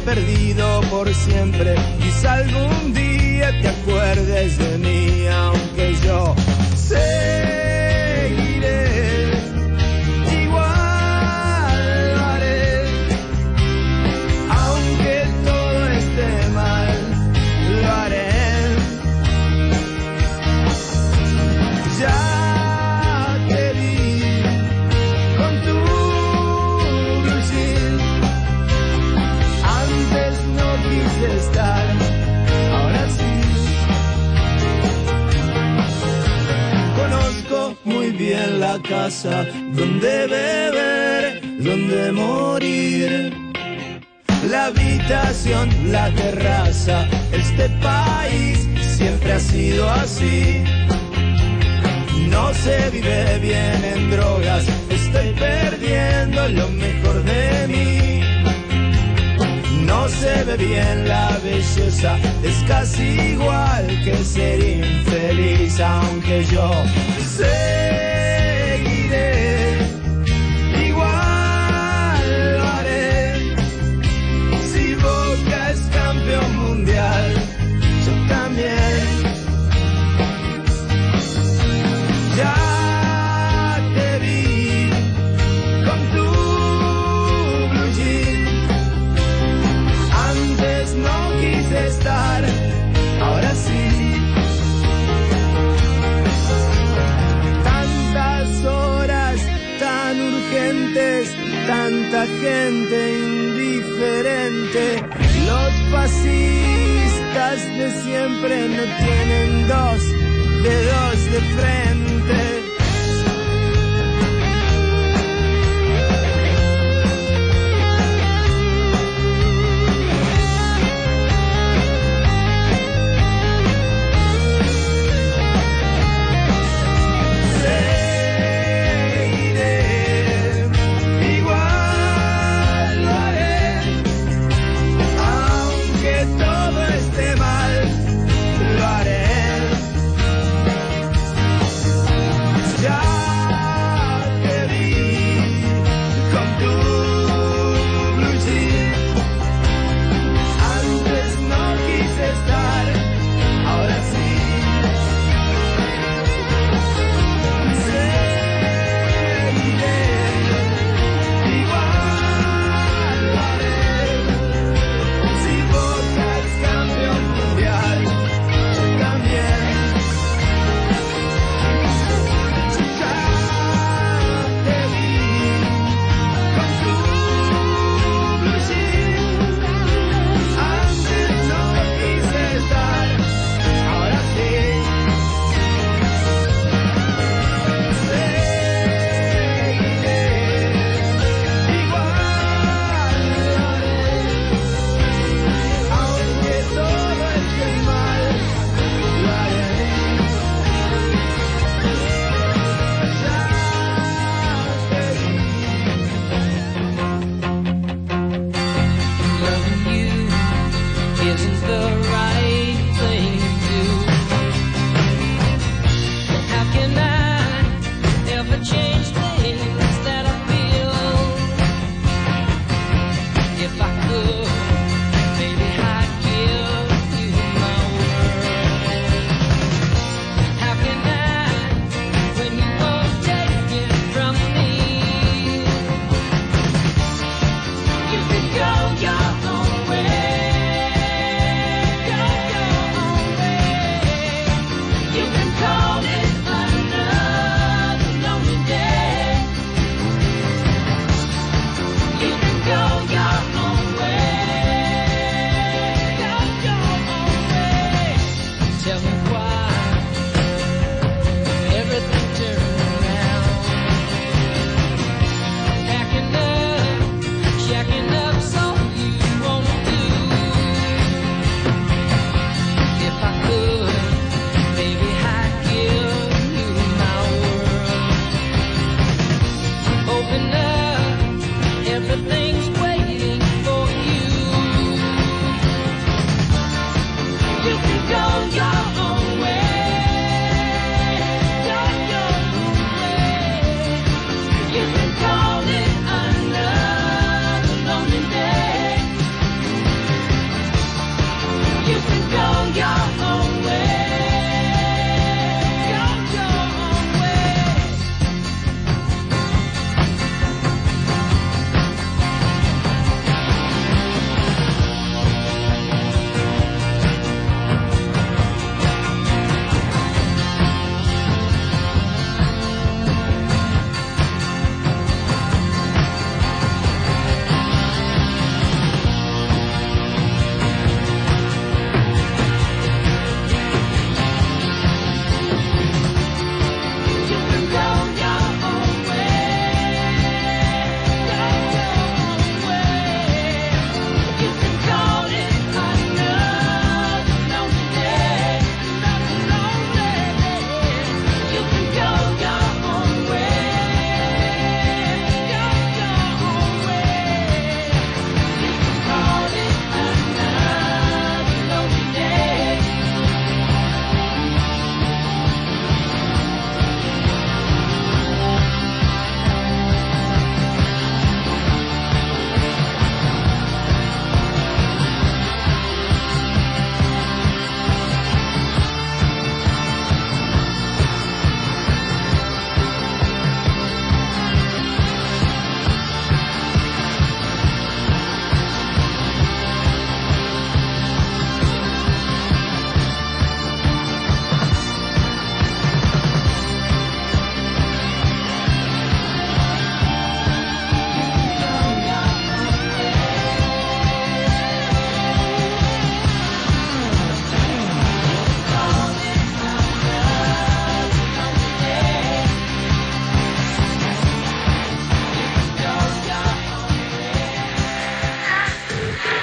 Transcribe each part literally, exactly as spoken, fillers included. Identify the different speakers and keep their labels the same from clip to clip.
Speaker 1: perdido por siempre. Quizá algún día te acuerdes de mí, aunque yo seguiré igual lo haré, aunque todo esté mal, lo haré. Ya te vi con tu blue jean, antes no quise estar, ahora sí. Conozco muy bien la casa donde beber, donde morir, la habitación, la terraza, este país siempre ha sido así. No se vive bien en drogas, estoy perdiendo lo mejor de mí. No se ve bien la belleza, es casi igual que ser infeliz, aunque yo seguiré igual lo haré. Si Boca es campeón mundial, yo también. Ya te vi con tu blue jean, antes no quise estar, ahora sí. Tantas horas tan urgentes, tanta gente indiferente. Los fascistas de siempre no tienen dos dedos de frente.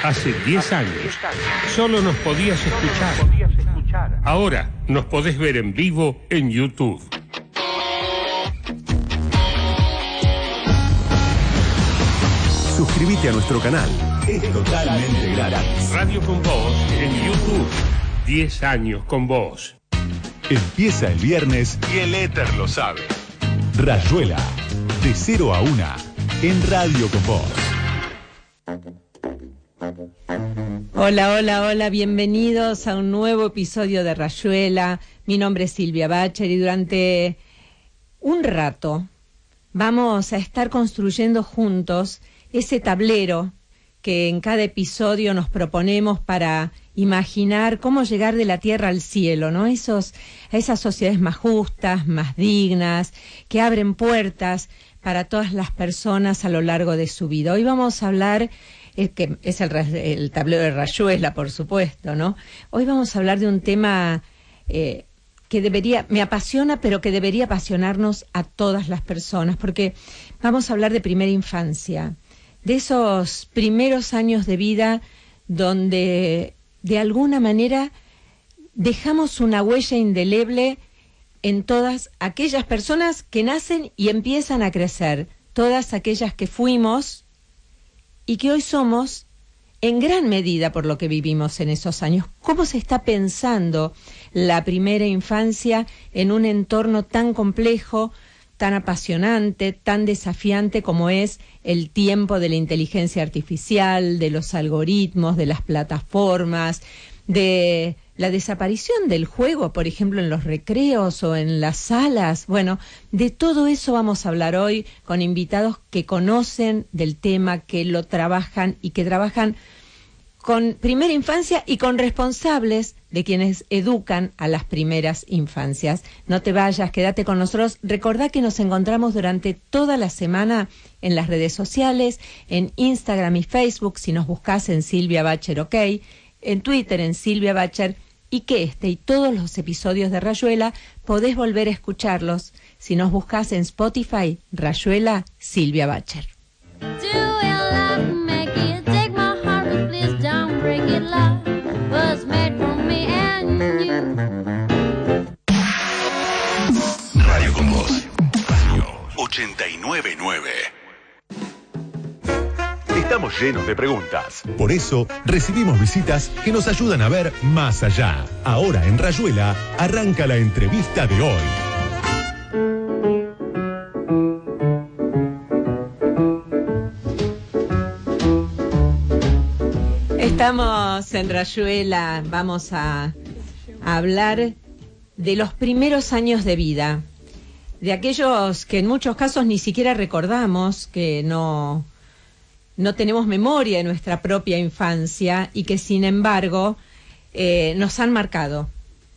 Speaker 2: Hace diez años solo nos podías escuchar. Ahora nos podés ver en vivo en YouTube.
Speaker 3: Suscríbete a nuestro canal. Es totalmente gratis.
Speaker 2: Radio con Vos en YouTube. diez años con vos.
Speaker 3: Empieza el viernes y el éter lo sabe. Rayuela, de cero a una, en Radio con Vos.
Speaker 4: Hola, hola, hola, bienvenidos a un nuevo episodio de Rayuela. Mi nombre es Silvia Bacher y durante un rato vamos a estar construyendo juntos ese tablero que en cada episodio nos proponemos para imaginar cómo llegar de la tierra al cielo, ¿no? Esos, esas sociedades más justas, más dignas, que abren puertas para todas las personas a lo largo de su vida. Hoy vamos a hablar, eh, que es el, el tablero de Rayuela, por supuesto, ¿no? Hoy vamos a hablar de un tema eh, que debería, me apasiona, pero que debería apasionarnos a todas las personas, porque vamos a hablar de primera infancia, de esos primeros años de vida donde de alguna manera dejamos una huella indeleble en todas aquellas personas que nacen y empiezan a crecer, todas aquellas que fuimos y que hoy somos en gran medida por lo que vivimos en esos años. ¿Cómo se está pensando la primera infancia en un entorno tan complejo, tan apasionante, tan desafiante como es el tiempo de la inteligencia artificial, de los algoritmos, de las plataformas, de la desaparición del juego, por ejemplo, en los recreos o en las salas? Bueno, de todo eso vamos a hablar hoy con invitados que conocen del tema, que lo trabajan y que trabajan con primera infancia y con responsables de quienes educan a las primeras infancias. No te vayas, quédate con nosotros. Recordá que nos encontramos durante toda la semana en las redes sociales, en Instagram y Facebook, si nos buscás en Silvia Bacher OK, en Twitter en Silvia Bacher, y que este y todos los episodios de Rayuela podés volver a escucharlos si nos buscás en Spotify, Rayuela Silvia Bacher.
Speaker 3: Radio con Vos. Radio ochenta y nueve punto nueve. Estamos llenos de preguntas. Por eso recibimos visitas que nos ayudan a ver más allá. Ahora en Rayuela arranca la entrevista de hoy.
Speaker 4: Estamos en Rayuela, vamos a, a hablar de los primeros años de vida, de aquellos que en muchos casos ni siquiera recordamos, que no, no tenemos memoria de nuestra propia infancia y que sin embargo eh, nos han marcado.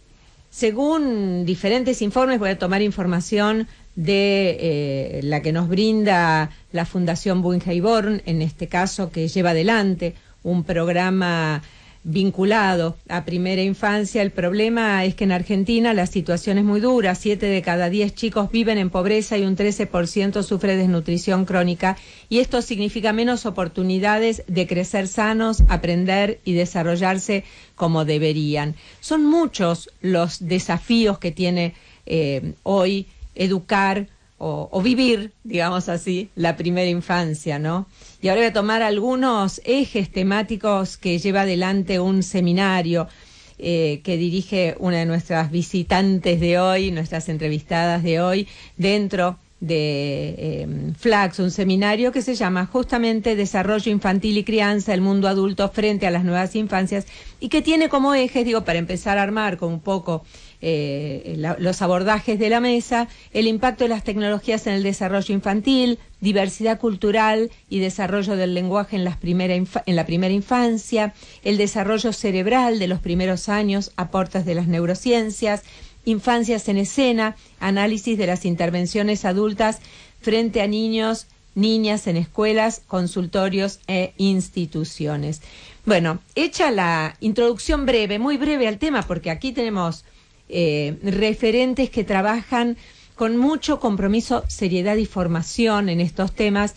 Speaker 4: Según diferentes informes, voy a tomar información de eh, la que nos brinda la Fundación Bungay-Born, en este caso, que lleva adelante un programa vinculado a primera infancia. El problema es que en Argentina la situación es muy dura. Siete de cada diez chicos viven en pobreza y un trece por ciento sufre desnutrición crónica, y esto significa menos oportunidades de crecer sanos, aprender y desarrollarse como deberían. Son muchos los desafíos que tiene eh, hoy educar o, o vivir, digamos así, la primera infancia, ¿no? Y ahora voy a tomar algunos ejes temáticos que lleva adelante un seminario eh, que dirige una de nuestras visitantes de hoy, nuestras entrevistadas de hoy, dentro de eh, FLAX, un seminario que se llama justamente Desarrollo Infantil y Crianza, el mundo adulto frente a las nuevas infancias, y que tiene como ejes, digo, para empezar a armar con un poco eh, la, los abordajes de la mesa, el impacto de las tecnologías en el desarrollo infantil, diversidad cultural y desarrollo del lenguaje en, las primera infa- en la primera infancia, el desarrollo cerebral de los primeros años, aportes de las neurociencias, infancias en escena, análisis de las intervenciones adultas frente a niños, niñas en escuelas, consultorios e instituciones. Bueno, hecha la introducción breve, muy breve al tema, porque aquí tenemos eh, referentes que trabajan con mucho compromiso, seriedad y formación en estos temas.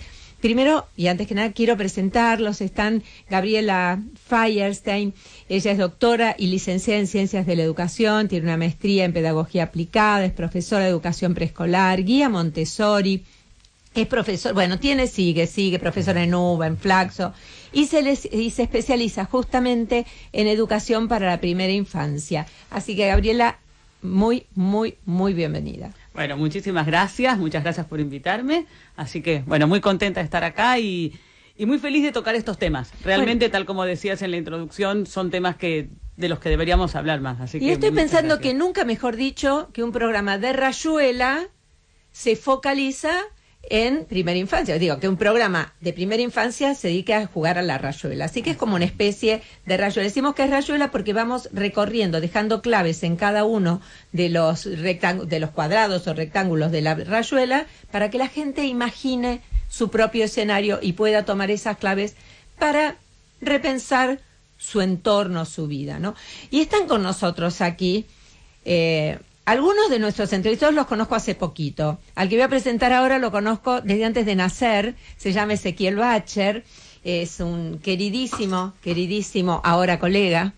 Speaker 4: primero, y antes que nada, quiero presentarlos. Están Gabriela Feierstein, ella es doctora y licenciada en Ciencias de la Educación, tiene una maestría en Pedagogía Aplicada, es profesora de Educación Preescolar, guía Montessori, es profesor, bueno, tiene, sigue, sigue, profesora en U B A, en Flaxo, y se, les, y se especializa justamente en educación para la primera infancia. Así que, Gabriela, muy, muy, muy bienvenida.
Speaker 5: Bueno, muchísimas gracias, muchas gracias por invitarme. Así que, bueno, muy contenta de estar acá y, y muy feliz de tocar estos temas. Realmente, bueno, tal como decías en la introducción, son temas que de los que deberíamos hablar más. Así que
Speaker 4: y estoy pensando
Speaker 5: gracias.
Speaker 4: que nunca mejor dicho que un programa de Rayuela se focaliza en primera infancia. Digo, que un programa de primera infancia se dedica a jugar a la rayuela. Así que es como una especie de rayuela. Decimos que es rayuela porque vamos recorriendo, dejando claves en cada uno de los, rectángulos, de los cuadrados o rectángulos de la rayuela para que la gente imagine su propio escenario y pueda tomar esas claves para repensar su entorno, su vida, ¿no? Y están con nosotros aquí eh, algunos de nuestros entrevistados los conozco hace poquito. Al que voy a presentar ahora lo conozco desde antes de nacer. Se llama Ezequiel Bacher. Es un queridísimo, queridísimo, ahora colega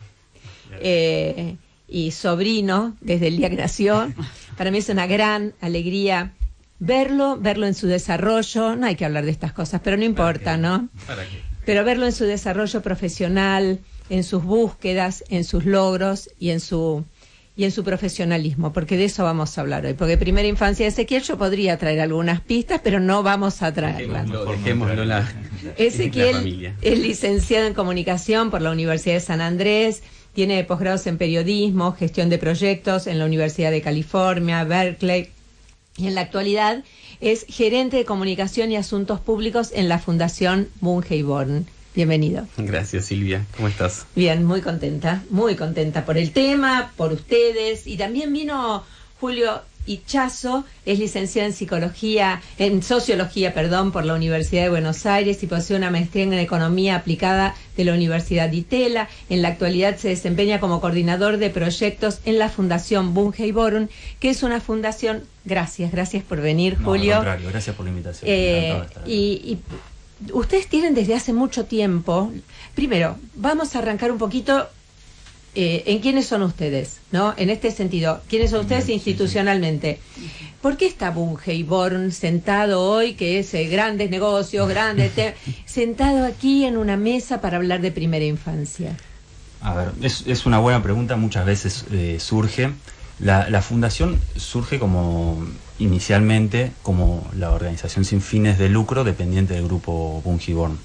Speaker 4: eh, y sobrino desde el día que nació. Para mí es una gran alegría verlo, verlo en su desarrollo. No hay que hablar de estas cosas, pero no importa, ¿no? ¿Para qué? Pero verlo en su desarrollo profesional, en sus búsquedas, en sus logros y en su... y en su profesionalismo, porque de eso vamos a hablar hoy. Porque primera infancia de Ezequiel yo podría traer algunas pistas, pero no vamos a traerlas.
Speaker 6: Dejémoslo, dejémoslo la,
Speaker 4: Ezequiel
Speaker 6: la familia.
Speaker 4: Es licenciado en Comunicación por la Universidad de San Andrés, tiene posgrados en Periodismo, Gestión de Proyectos en la Universidad de California, Berkeley, y en la actualidad es gerente de Comunicación y Asuntos Públicos en la Fundación Bungey Born. Bienvenido.
Speaker 6: Gracias, Silvia. ¿Cómo estás?
Speaker 4: Bien, muy contenta, muy contenta por el tema, por ustedes. Y también vino Julio Ichazo, es licenciado en psicología, en sociología, perdón, por la Universidad de Buenos Aires y posee una maestría en economía aplicada de la Universidad de Itela. En la actualidad se desempeña como coordinador de proyectos en la Fundación Bungey Born, que es una fundación. Gracias, gracias por venir,
Speaker 6: no,
Speaker 4: Julio.
Speaker 6: Al contrario, gracias por la invitación.
Speaker 4: Eh, y, y ustedes tienen desde hace mucho tiempo. Primero, vamos a arrancar un poquito eh, en quiénes son ustedes, ¿no? En este sentido, quiénes son ustedes institucionalmente. ¿Por qué está Bungey Born sentado hoy, que es eh, grandes negocios, grandes, te sentado aquí en una mesa para hablar de primera infancia?
Speaker 6: A ver, es, es una buena pregunta, muchas veces eh, surge. La, la fundación surge como inicialmente como la organización sin fines de lucro dependiente del grupo Bungey Born.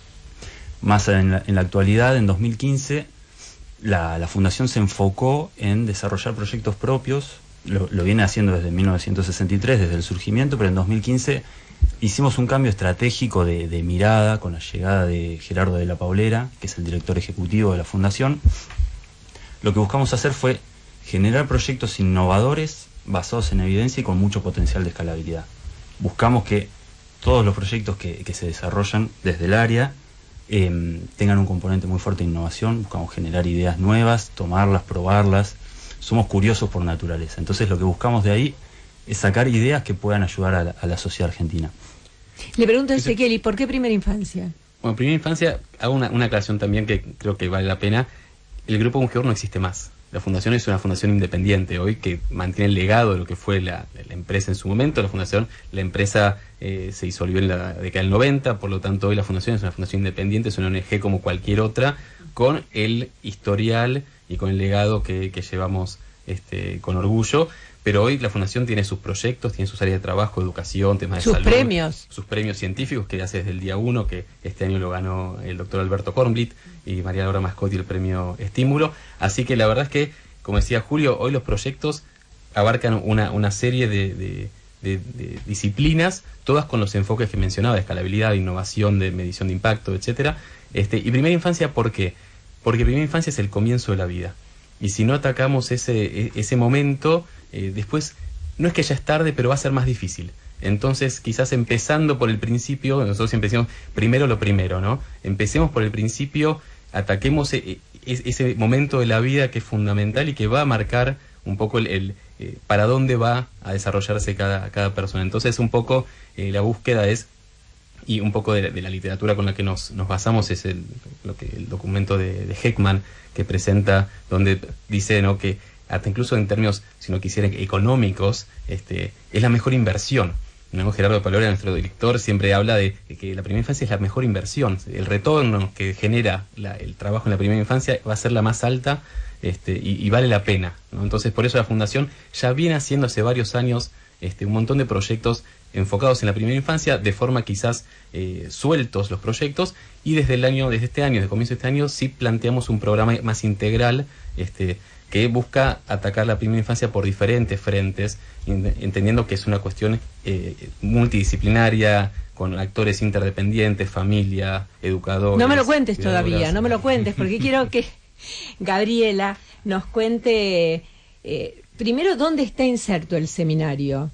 Speaker 6: Más en la, en la actualidad, en dos mil quince, la, la fundación se enfocó en desarrollar proyectos propios. Lo, lo viene haciendo desde mil novecientos sesenta y tres, desde el surgimiento, pero en dos mil quince hicimos un cambio estratégico de, de mirada con la llegada de Gerardo de la Paulera, que es el director ejecutivo de la fundación. Lo que buscamos hacer fue generar proyectos innovadores basados en evidencia y con mucho potencial de escalabilidad. Buscamos que todos los proyectos que, que se desarrollan desde el área eh, tengan un componente muy fuerte de innovación. Buscamos generar ideas nuevas, tomarlas, probarlas. Somos curiosos por naturaleza. Entonces lo que buscamos de ahí es sacar ideas que puedan ayudar a la, a la sociedad argentina.
Speaker 4: Le pregunto a Ezequiel, ¿y por qué primera infancia?
Speaker 7: Bueno, primera infancia, hago una, una aclaración también que creo que vale la pena. El grupo Bungey Born no existe más. La fundación es una fundación independiente hoy que mantiene el legado de lo que fue la, la empresa en su momento. La fundación, la empresa eh, se disolvió en la década del noventa, por lo tanto hoy la fundación es una fundación independiente, es una O N G como cualquier otra, con el historial y con el legado que, que llevamos este, con orgullo. Pero hoy la fundación tiene sus proyectos, tiene sus áreas de trabajo, educación, temas de
Speaker 4: sus
Speaker 7: salud.
Speaker 4: Sus premios.
Speaker 7: Sus premios científicos que hace desde el día uno, que este año lo ganó el doctor Alberto Kornblit y María Laura Mascotti el premio Estímulo. Así que la verdad es que, como decía Julio, hoy los proyectos abarcan una, una serie de, de, de, de disciplinas, todas con los enfoques que mencionaba, de escalabilidad, de innovación, de medición de impacto, etcétera. Este, y primera infancia, ¿por qué? Porque primera infancia es el comienzo de la vida. Y si no atacamos ese, ese momento, eh, después no es que ya es tarde, pero va a ser más difícil. Entonces, quizás empezando por el principio, nosotros siempre decimos primero lo primero, ¿no? Empecemos por el principio, ataquemos e, e, ese momento de la vida que es fundamental y que va a marcar un poco el, el eh, para dónde va a desarrollarse cada, cada persona. Entonces, un poco eh, la búsqueda es y un poco de, de la literatura con la que nos, nos basamos es el, lo que, el documento de, de Heckman, que presenta, donde dice, ¿no?, que hasta incluso en términos, si no quisiera, económicos, este, es la mejor inversión. ¿No? Gerardo Palora, nuestro director, siempre habla de, de que la primera infancia es la mejor inversión. El retorno que genera la, el trabajo en la primera infancia va a ser la más alta, este, y, y vale la pena, ¿no? Entonces, por eso la Fundación ya viene haciendo hace varios años este, un montón de proyectos enfocados en la primera infancia, de forma quizás eh, sueltos los proyectos, y desde el año, desde este año, desde el comienzo de este año, sí planteamos un programa más integral, este, que busca atacar la primera infancia por diferentes frentes, entendiendo que es una cuestión eh, multidisciplinaria, con actores interdependientes, familia, educadores.
Speaker 4: No me lo cuentes todavía, no me lo cuentes, porque quiero que Gabriela nos cuente eh, primero dónde está inserto el seminario.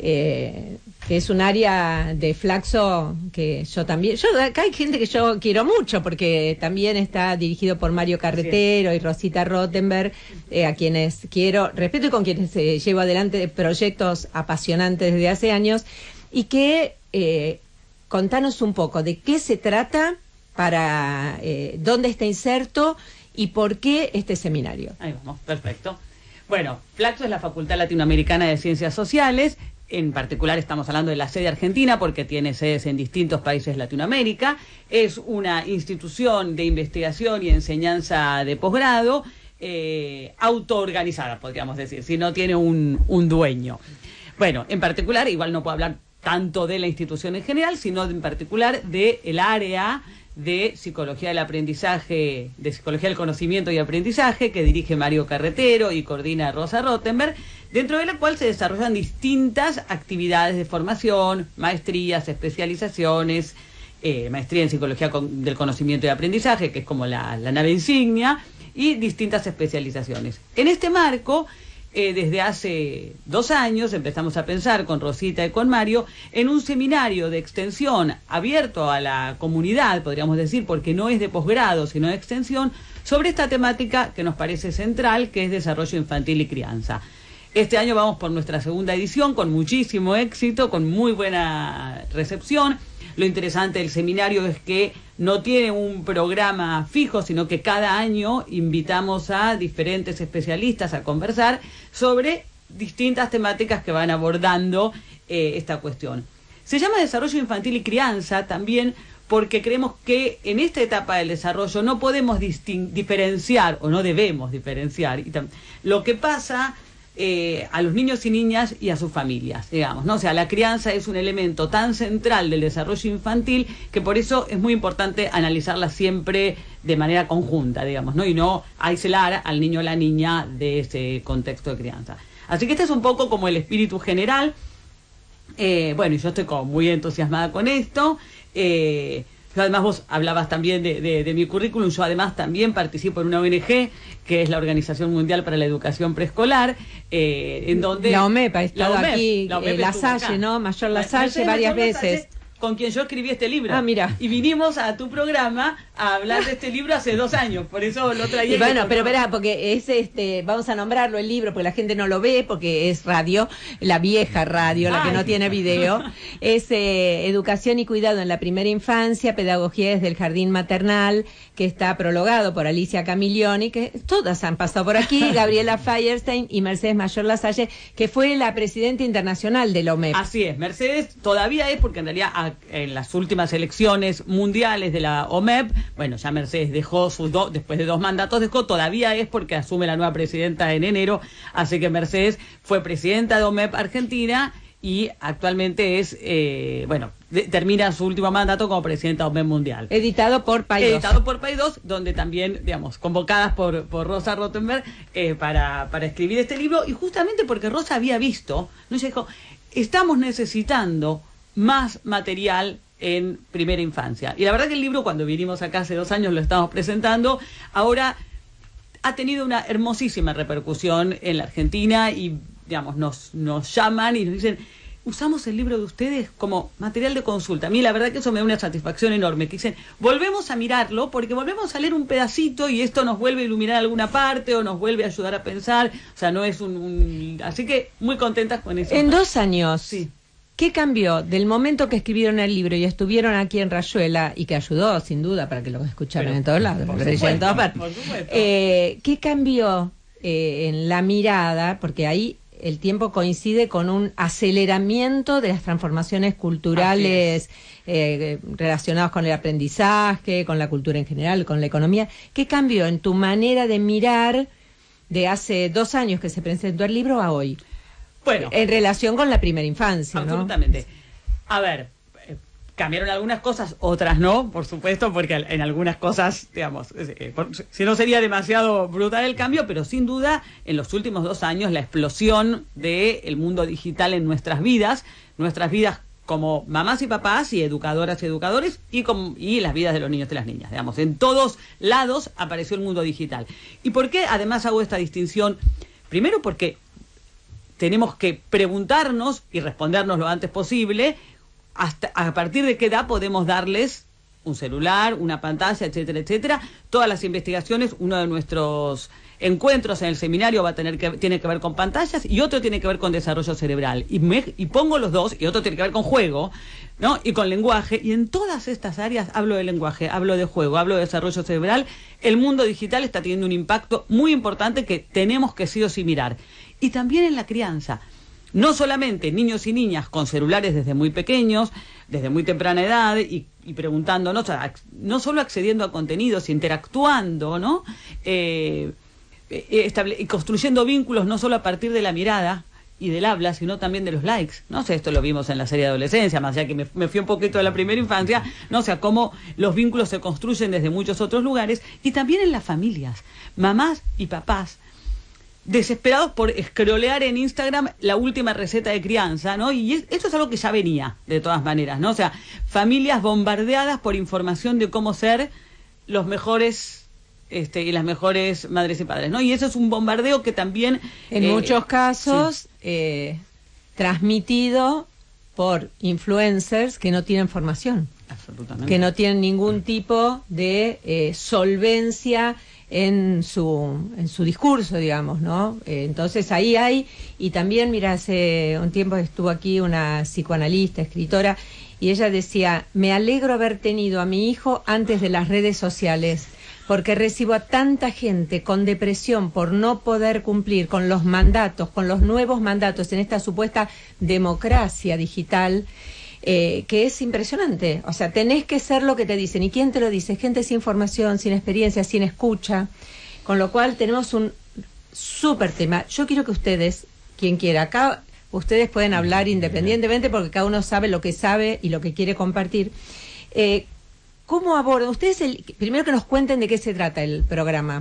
Speaker 4: Eh, que es un área de Flaxo que yo también, yo acá hay gente que yo quiero mucho, porque también está dirigido por Mario Carretero y Rosita Rottenberg, eh, a quienes quiero, respeto y con quienes eh, llevo adelante proyectos apasionantes desde hace años, y que eh, contanos un poco de qué se trata, para eh, dónde está inserto y por qué este seminario.
Speaker 5: Ahí vamos, perfecto. Bueno, Flaxo es la Facultad Latinoamericana de Ciencias Sociales. En particular estamos hablando de la sede argentina, porque tiene sedes en distintos países de Latinoamérica. Es una institución de investigación y enseñanza de posgrado, eh, autoorganizada, podríamos decir, si no tiene un, un dueño. Bueno, en particular, igual no puedo hablar tanto de la institución en general, sino en particular del área de Psicología del Aprendizaje, de Psicología del Conocimiento y Aprendizaje, que dirige Mario Carretero y coordina Rosa Rottenberg, dentro de la cual se desarrollan distintas actividades de formación, maestrías, especializaciones, eh, maestría en Psicología con, del Conocimiento y Aprendizaje, que es como la, la nave insignia, y distintas especializaciones. En este marco, Eh, desde hace dos años empezamos a pensar con Rosita y con Mario en un seminario de extensión abierto a la comunidad, podríamos decir, porque no es de posgrado, sino de extensión, sobre esta temática que nos parece central, que es desarrollo infantil y crianza. Este año vamos por nuestra segunda edición, con muchísimo éxito, con muy buena recepción. Lo interesante del seminario es que no tiene un programa fijo, sino que cada año invitamos a diferentes especialistas a conversar sobre distintas temáticas que van abordando eh, esta cuestión. Se llama Desarrollo Infantil y Crianza también porque creemos que en esta etapa del desarrollo no podemos diferenciar, o no debemos diferenciar, y lo que pasa Eh, a los niños y niñas y a sus familias, digamos, ¿no? O sea, la crianza es un elemento tan central del desarrollo infantil que por eso es muy importante analizarla siempre de manera conjunta, digamos, ¿no? Y no aislar al niño o la niña de ese contexto de crianza. Así que este es un poco como el espíritu general. Eh, bueno, y yo estoy como muy entusiasmada con esto. Eh, Yo además, vos hablabas también de, de, de mi currículum, yo además también participo en una O N G, que es la Organización Mundial para la Educación Preescolar, eh, en donde...
Speaker 4: La O M E P ha estado
Speaker 5: la O M E P,
Speaker 4: aquí,
Speaker 5: la O M E P
Speaker 4: eh,
Speaker 5: estuvo
Speaker 4: Lasalle,
Speaker 5: acá.
Speaker 4: ¿no? Mayor
Speaker 5: La-
Speaker 4: Lasalle,
Speaker 5: Mercedes
Speaker 4: varias
Speaker 5: Mayor
Speaker 4: veces.
Speaker 5: Lasalle, con quien yo escribí este libro.
Speaker 4: Ah, mira.
Speaker 5: Y vinimos a tu programa a hablar de este libro hace dos años, por eso lo traía.
Speaker 4: Y bueno,
Speaker 5: y-
Speaker 4: pero verá, porque es este, vamos a nombrarlo el libro, porque la gente no lo ve, porque es radio, la vieja radio, la que
Speaker 5: Ay.
Speaker 4: no tiene video, es eh, Educación y Cuidado en la Primera Infancia, Pedagogía desde el Jardín Maternal, que está prologado por Alicia Camiglioni, que todas han pasado por aquí, Gabriela Feierstein y Mercedes Mayor Lasalle, que fue la presidenta internacional de la O M E P.
Speaker 5: Así es, Mercedes todavía es, porque en realidad a- en las últimas elecciones mundiales de la O M E P, bueno, ya Mercedes dejó sus dos, después de dos mandatos dejó, todavía es porque asume la nueva presidenta en enero, así que Mercedes fue presidenta de O M E P Argentina y actualmente es, eh, bueno, de- termina su último mandato como presidenta de O M E P Mundial.
Speaker 4: Editado por Paidós.
Speaker 5: Editado por Paidós, donde también, digamos, convocadas por, por Rosa Rottenberg eh, para, para escribir este libro, y justamente porque Rosa había visto, ¿no? Ella dijo, estamos necesitando más material en primera infancia. Y la verdad que el libro, cuando vinimos acá hace dos años, lo estamos presentando, ahora ha tenido una hermosísima repercusión en la Argentina y, digamos, nos, nos llaman y nos dicen, usamos el libro de ustedes como material de consulta. A mí la verdad que eso me da una satisfacción enorme, que dicen, volvemos a mirarlo porque volvemos a leer un pedacito y esto nos vuelve a iluminar alguna parte o nos vuelve a ayudar a pensar, o sea, no es un... un... Así que muy contentas con eso.
Speaker 4: En dos años.
Speaker 5: Sí.
Speaker 4: ¿Qué cambió del momento que escribieron el libro y estuvieron aquí en Rayuela, y que ayudó, sin duda, para que lo escucharan Pero, en todos lados,
Speaker 5: por
Speaker 4: lo
Speaker 5: supuesto,
Speaker 4: en todas partes?
Speaker 5: Por supuesto.
Speaker 4: Eh, ¿Qué cambió eh, en la mirada? Porque ahí el tiempo coincide con un aceleramiento de las transformaciones culturales eh, relacionadas con el aprendizaje, con la cultura en general, con la economía. ¿Qué cambió en tu manera de mirar de hace dos años que se presentó el libro a hoy?
Speaker 5: Bueno,
Speaker 4: en relación con la primera infancia, ¿no?
Speaker 5: Absolutamente. A ver, eh, cambiaron algunas cosas, otras no, por supuesto, porque en algunas cosas, digamos, eh, por, si no sería demasiado brutal el cambio, pero sin duda, en los últimos dos años, la explosión del mundo digital en nuestras vidas, nuestras vidas como mamás y papás y educadoras y educadores y, con, y las vidas de los niños y las niñas, digamos, en todos lados apareció el mundo digital. ¿Y por qué además hago esta distinción? Primero porque tenemos que preguntarnos y respondernos lo antes posible hasta a partir de qué edad podemos darles un celular, una pantalla, etcétera, etcétera. Todas las investigaciones, uno de nuestros encuentros en el seminario va a tener que tiene que ver con pantallas y otro tiene que ver con desarrollo cerebral. Y, me, y pongo los dos, y otro tiene que ver con juego, ¿no? Y con lenguaje. Y en todas estas áreas hablo de lenguaje, hablo de juego, hablo de desarrollo cerebral. El mundo digital está teniendo un impacto muy importante que tenemos que sí o sí mirar. Y también en la crianza. No solamente niños y niñas con celulares desde muy pequeños, desde muy temprana edad, y, y preguntándonos, no solo accediendo a contenidos, interactuando, ¿no? Eh, estable, y construyendo vínculos no solo a partir de la mirada y del habla, sino también de los likes. No sé, esto lo vimos en la serie de adolescencia, más allá que me, me fui un poquito de la primera infancia, no sé, cómo los vínculos se construyen desde muchos otros lugares, y también en las familias, mamás y papás, desesperados por escrolear en Instagram la última receta de crianza, ¿no? Y es, esto es algo que ya venía, de todas maneras, ¿no? O sea, familias bombardeadas por información de cómo ser los mejores este, y las mejores madres y padres, ¿no? Y eso es un bombardeo que también...
Speaker 4: En eh, muchos casos, sí. eh, transmitido por influencers que no tienen formación.
Speaker 5: Absolutamente.
Speaker 4: Que no tienen ningún tipo de eh, solvencia en su en su discurso, digamos, ¿no? Eh, entonces ahí hay, y también, mira, hace un tiempo estuvo aquí una psicoanalista, escritora, y ella decía, me alegro haber tenido a mi hijo antes de las redes sociales, porque recibo a tanta gente con depresión por no poder cumplir con los mandatos, con los nuevos mandatos en esta supuesta democracia digital, Eh, que es impresionante. O sea, tenés que ser lo que te dicen. ¿Y quién te lo dice? Gente sin formación, sin experiencia, sin escucha. Con lo cual tenemos un súper tema. Yo quiero que ustedes, quien quiera, acá ustedes pueden hablar independientemente porque cada uno sabe lo que sabe y lo que quiere compartir. Eh, ¿Cómo abordan? Ustedes, el, primero que nos cuenten de qué se trata el programa.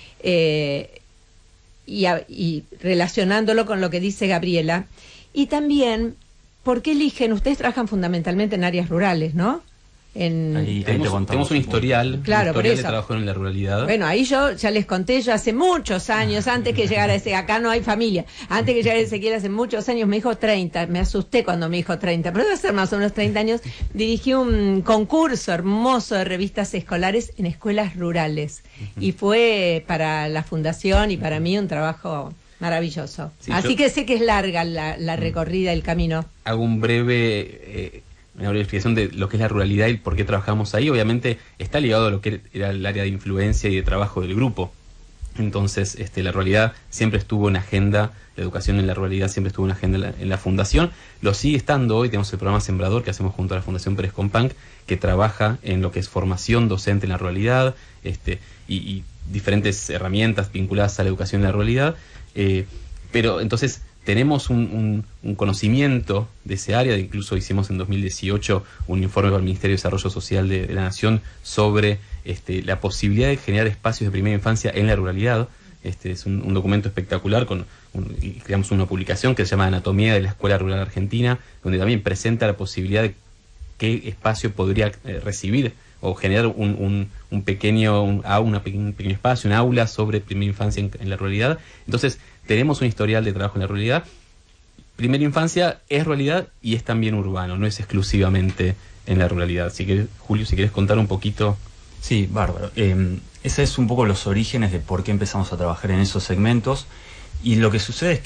Speaker 4: Eh, y, a, y relacionándolo con lo que dice Gabriela. Y también... ¿por qué eligen? Ustedes trabajan fundamentalmente en áreas rurales, ¿no? En...
Speaker 7: Ahí, ahí tenemos, tenemos un historial,
Speaker 4: claro,
Speaker 7: un historial de trabajo en la ruralidad.
Speaker 4: Bueno, ahí yo ya les conté, yo hace muchos años, antes que llegara ese, acá no hay familia, antes que llegara Ezequiel hace muchos años, me dijo treinta, me asusté cuando me dijo treinta, pero debe ser más o menos treinta años, dirigí un concurso hermoso de revistas escolares en escuelas rurales. Uh-huh. Y fue para la fundación y para mí un trabajo... maravilloso. Sí, Así yo, que sé que es larga la, la recorrida, el camino.
Speaker 7: Hago un breve, eh, una breve explicación de lo que es la ruralidad y por qué trabajamos ahí. Obviamente está ligado a lo que era el área de influencia y de trabajo del grupo. Entonces, este, la ruralidad siempre estuvo en agenda, la educación en la ruralidad siempre estuvo en agenda en la, en la fundación. Lo sigue estando hoy. Tenemos el programa Sembrador que hacemos junto a la Fundación Pérez Companc, que trabaja en lo que es formación docente en la ruralidad, este, y, y diferentes herramientas vinculadas a la educación en la ruralidad. Eh, pero entonces tenemos un, un, un conocimiento de ese área, incluso hicimos en dos mil dieciocho un informe para el Ministerio de Desarrollo Social de, de la Nación sobre este, la posibilidad de generar espacios de primera infancia en la ruralidad. Este es un, un documento espectacular, con un, y creamos una publicación que se llama Anatomía de la Escuela Rural Argentina, donde también presenta la posibilidad de qué espacio podría eh, recibir o generar un, un, un pequeño un, una pequeño, un pequeño espacio, un aula sobre primera infancia en, en la ruralidad. Entonces, tenemos un historial de trabajo en la ruralidad. Primera infancia es ruralidad y es también urbano, no es exclusivamente en la ruralidad. Así que, Julio, si quieres contar un poquito.
Speaker 6: Sí, bárbaro. Eh, ese es un poco los orígenes de por qué empezamos a trabajar en esos segmentos. Y lo que sucede es que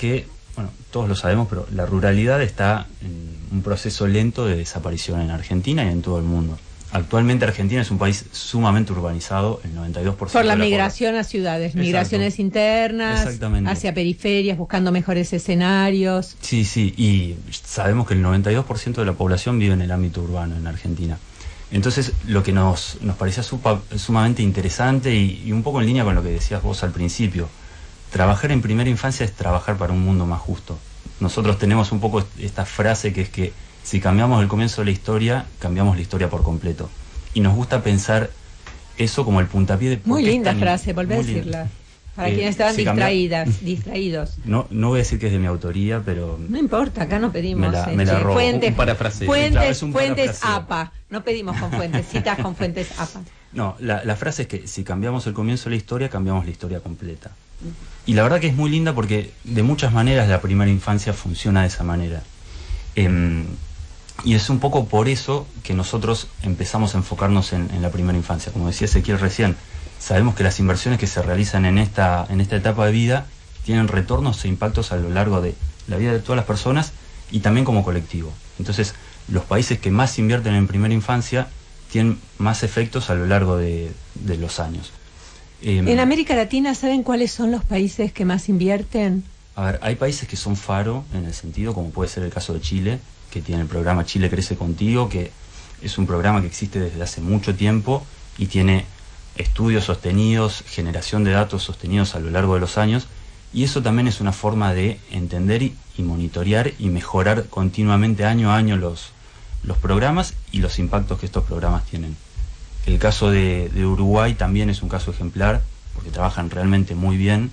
Speaker 6: bueno, todos lo sabemos, pero la ruralidad está en un proceso lento de desaparición en Argentina y en todo el mundo. Actualmente Argentina es un país sumamente urbanizado, el noventa y dos por ciento
Speaker 4: Por la
Speaker 6: de la
Speaker 4: migración a ciudades,
Speaker 6: Exacto.
Speaker 4: migraciones internas,
Speaker 6: Exactamente.
Speaker 4: hacia periferias, buscando mejores escenarios.
Speaker 6: Sí, sí, y sabemos que el noventa y dos por ciento de la población vive en el ámbito urbano en Argentina. Entonces, lo que nos, nos parecía supa, sumamente interesante y, y un poco en línea con lo que decías vos al principio, trabajar en primera infancia es trabajar para un mundo más justo. Nosotros tenemos un poco esta frase que es que si cambiamos el comienzo de la historia, cambiamos la historia por completo. Y nos gusta pensar eso como el puntapié de...
Speaker 4: Muy linda
Speaker 6: tan,
Speaker 4: frase, volvé a decirla. Linda. Para eh, quienes estaban si distraídas, cambia... distraídos.
Speaker 6: No, no voy a decir que es de mi autoría, pero...
Speaker 4: No importa, acá no pedimos...
Speaker 6: Me la, me la robo.
Speaker 4: Fuentes,
Speaker 7: un parafraseo.
Speaker 4: Fuentes,
Speaker 6: claro, es un
Speaker 4: fuentes A P A. No pedimos con fuentes, citas con fuentes A P A.
Speaker 6: No, la, la frase es que si cambiamos el comienzo de la historia, cambiamos la historia completa. Y la verdad que es muy linda porque de muchas maneras la primera infancia funciona de esa manera. Eh, y es un poco por eso que nosotros empezamos a enfocarnos en, en la primera infancia. Como decía Ezequiel recién, sabemos que las inversiones que se realizan en esta, en esta etapa de vida tienen retornos e impactos a lo largo de la vida de todas las personas y también como colectivo. Entonces, los países que más invierten en primera infancia tienen más efectos a lo largo de, de los años.
Speaker 4: Eh, en América Latina, ¿saben cuáles son los países que más invierten?
Speaker 6: A ver, hay países que son faro en el sentido, como puede ser el caso de Chile, que tiene el programa Chile Crece Contigo, que es un programa que existe desde hace mucho tiempo y tiene estudios sostenidos, generación de datos sostenidos a lo largo de los años, y eso también es una forma de entender y, y monitorear y mejorar continuamente año a año los, los programas y los impactos que estos programas tienen. El caso de, de Uruguay también es un caso ejemplar, porque trabajan realmente muy bien,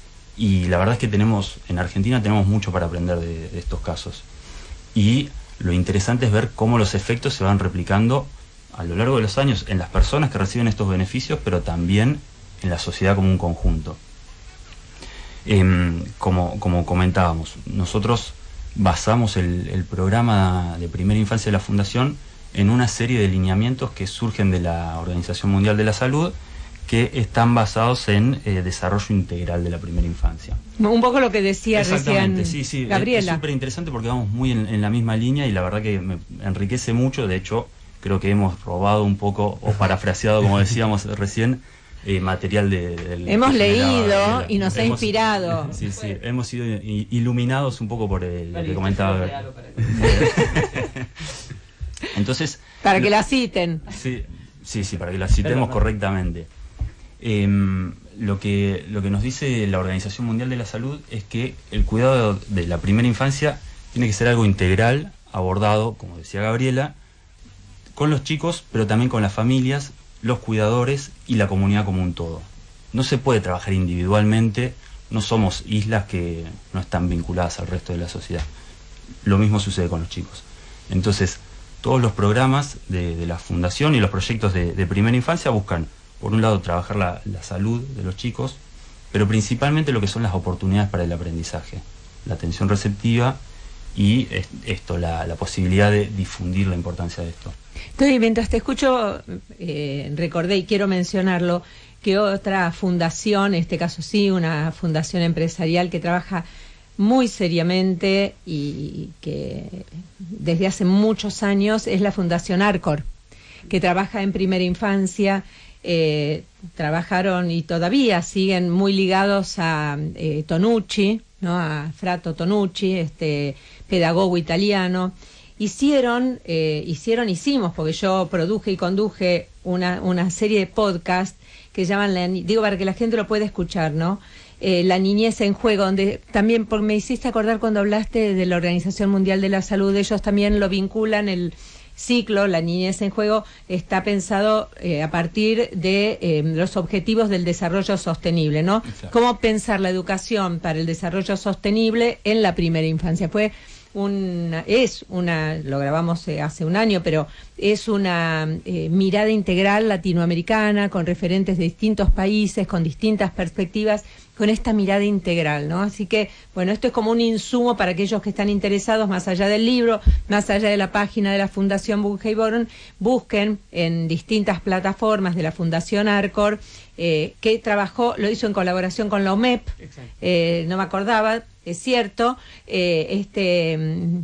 Speaker 6: y la verdad es que tenemos, en Argentina tenemos mucho para aprender de, de estos casos. Y lo interesante es ver cómo los efectos se van replicando a lo largo de los años en las personas que reciben estos beneficios, pero también en la sociedad como un conjunto. Eh, como, como comentábamos, nosotros basamos el, el programa de primera infancia de la Fundación en una serie de lineamientos que surgen de la Organización Mundial de la Salud, que están basados en eh, desarrollo integral de la primera infancia.
Speaker 4: Un poco lo que decía recién
Speaker 6: sí, sí,
Speaker 4: Gabriela.
Speaker 6: Es súper interesante porque vamos muy en, en la misma línea y la verdad que me enriquece mucho. De hecho, creo que hemos robado un poco, o parafraseado, como decíamos recién, eh, material de... del
Speaker 4: hemos leído
Speaker 6: la,
Speaker 4: y nos
Speaker 6: hemos,
Speaker 4: ha inspirado.
Speaker 6: Sí, sí, hemos sido iluminados un poco por el, lo que comentaba. Entonces...
Speaker 4: Para que la citen.
Speaker 6: Sí, sí, sí, para que la citemos correctamente. Eh, lo que lo que nos dice la Organización Mundial de la Salud es que el cuidado de la primera infancia tiene que ser algo integral, abordado, como decía Gabriela, con los chicos, pero también con las familias, los cuidadores y la comunidad como un todo. No se puede trabajar individualmente, no somos islas que no están vinculadas al resto de la sociedad. Lo mismo sucede con los chicos. Entonces, todos los programas de, de la Fundación y los proyectos de, de primera infancia buscan, por un lado, trabajar la, la salud de los chicos, pero principalmente lo que son las oportunidades para el aprendizaje, la atención receptiva y esto, la, la posibilidad de difundir la importancia de esto.
Speaker 4: Entonces, mientras te escucho, eh, recordé y quiero mencionarlo, que otra fundación, en este caso sí, una fundación empresarial que trabaja muy seriamente y que desde hace muchos años es la Fundación Arcor, que trabaja en primera infancia. Eh, trabajaron y todavía siguen muy ligados a eh, Tonucci, ¿no? A Frato Tonucci, este pedagogo italiano. Hicieron, eh, hicieron, hicimos, porque yo produje y conduje una, una serie de podcasts que llaman, la, digo para que la gente lo pueda escuchar, ¿no? Eh, La Niñez en Juego, donde también, porque me hiciste acordar cuando hablaste de la Organización Mundial de la Salud, ellos también lo vinculan, el ciclo, La Niñez en Juego, está pensado eh, a partir de eh, los objetivos del desarrollo sostenible, ¿no? Exacto. Cómo pensar la educación para el desarrollo sostenible en la primera infancia. Fue una, es una, lo grabamos eh, hace un año, pero es una eh, mirada integral latinoamericana, con referentes de distintos países, con distintas perspectivas, con esta mirada integral, ¿no? Así que, bueno, esto es como un insumo para aquellos que están interesados, más allá del libro, más allá de la página de la Fundación Bungay Boron, busquen en distintas plataformas de la Fundación Arcor, eh, que trabajó, lo hizo en colaboración con la O M E P, eh, no me acordaba, es cierto, eh, este,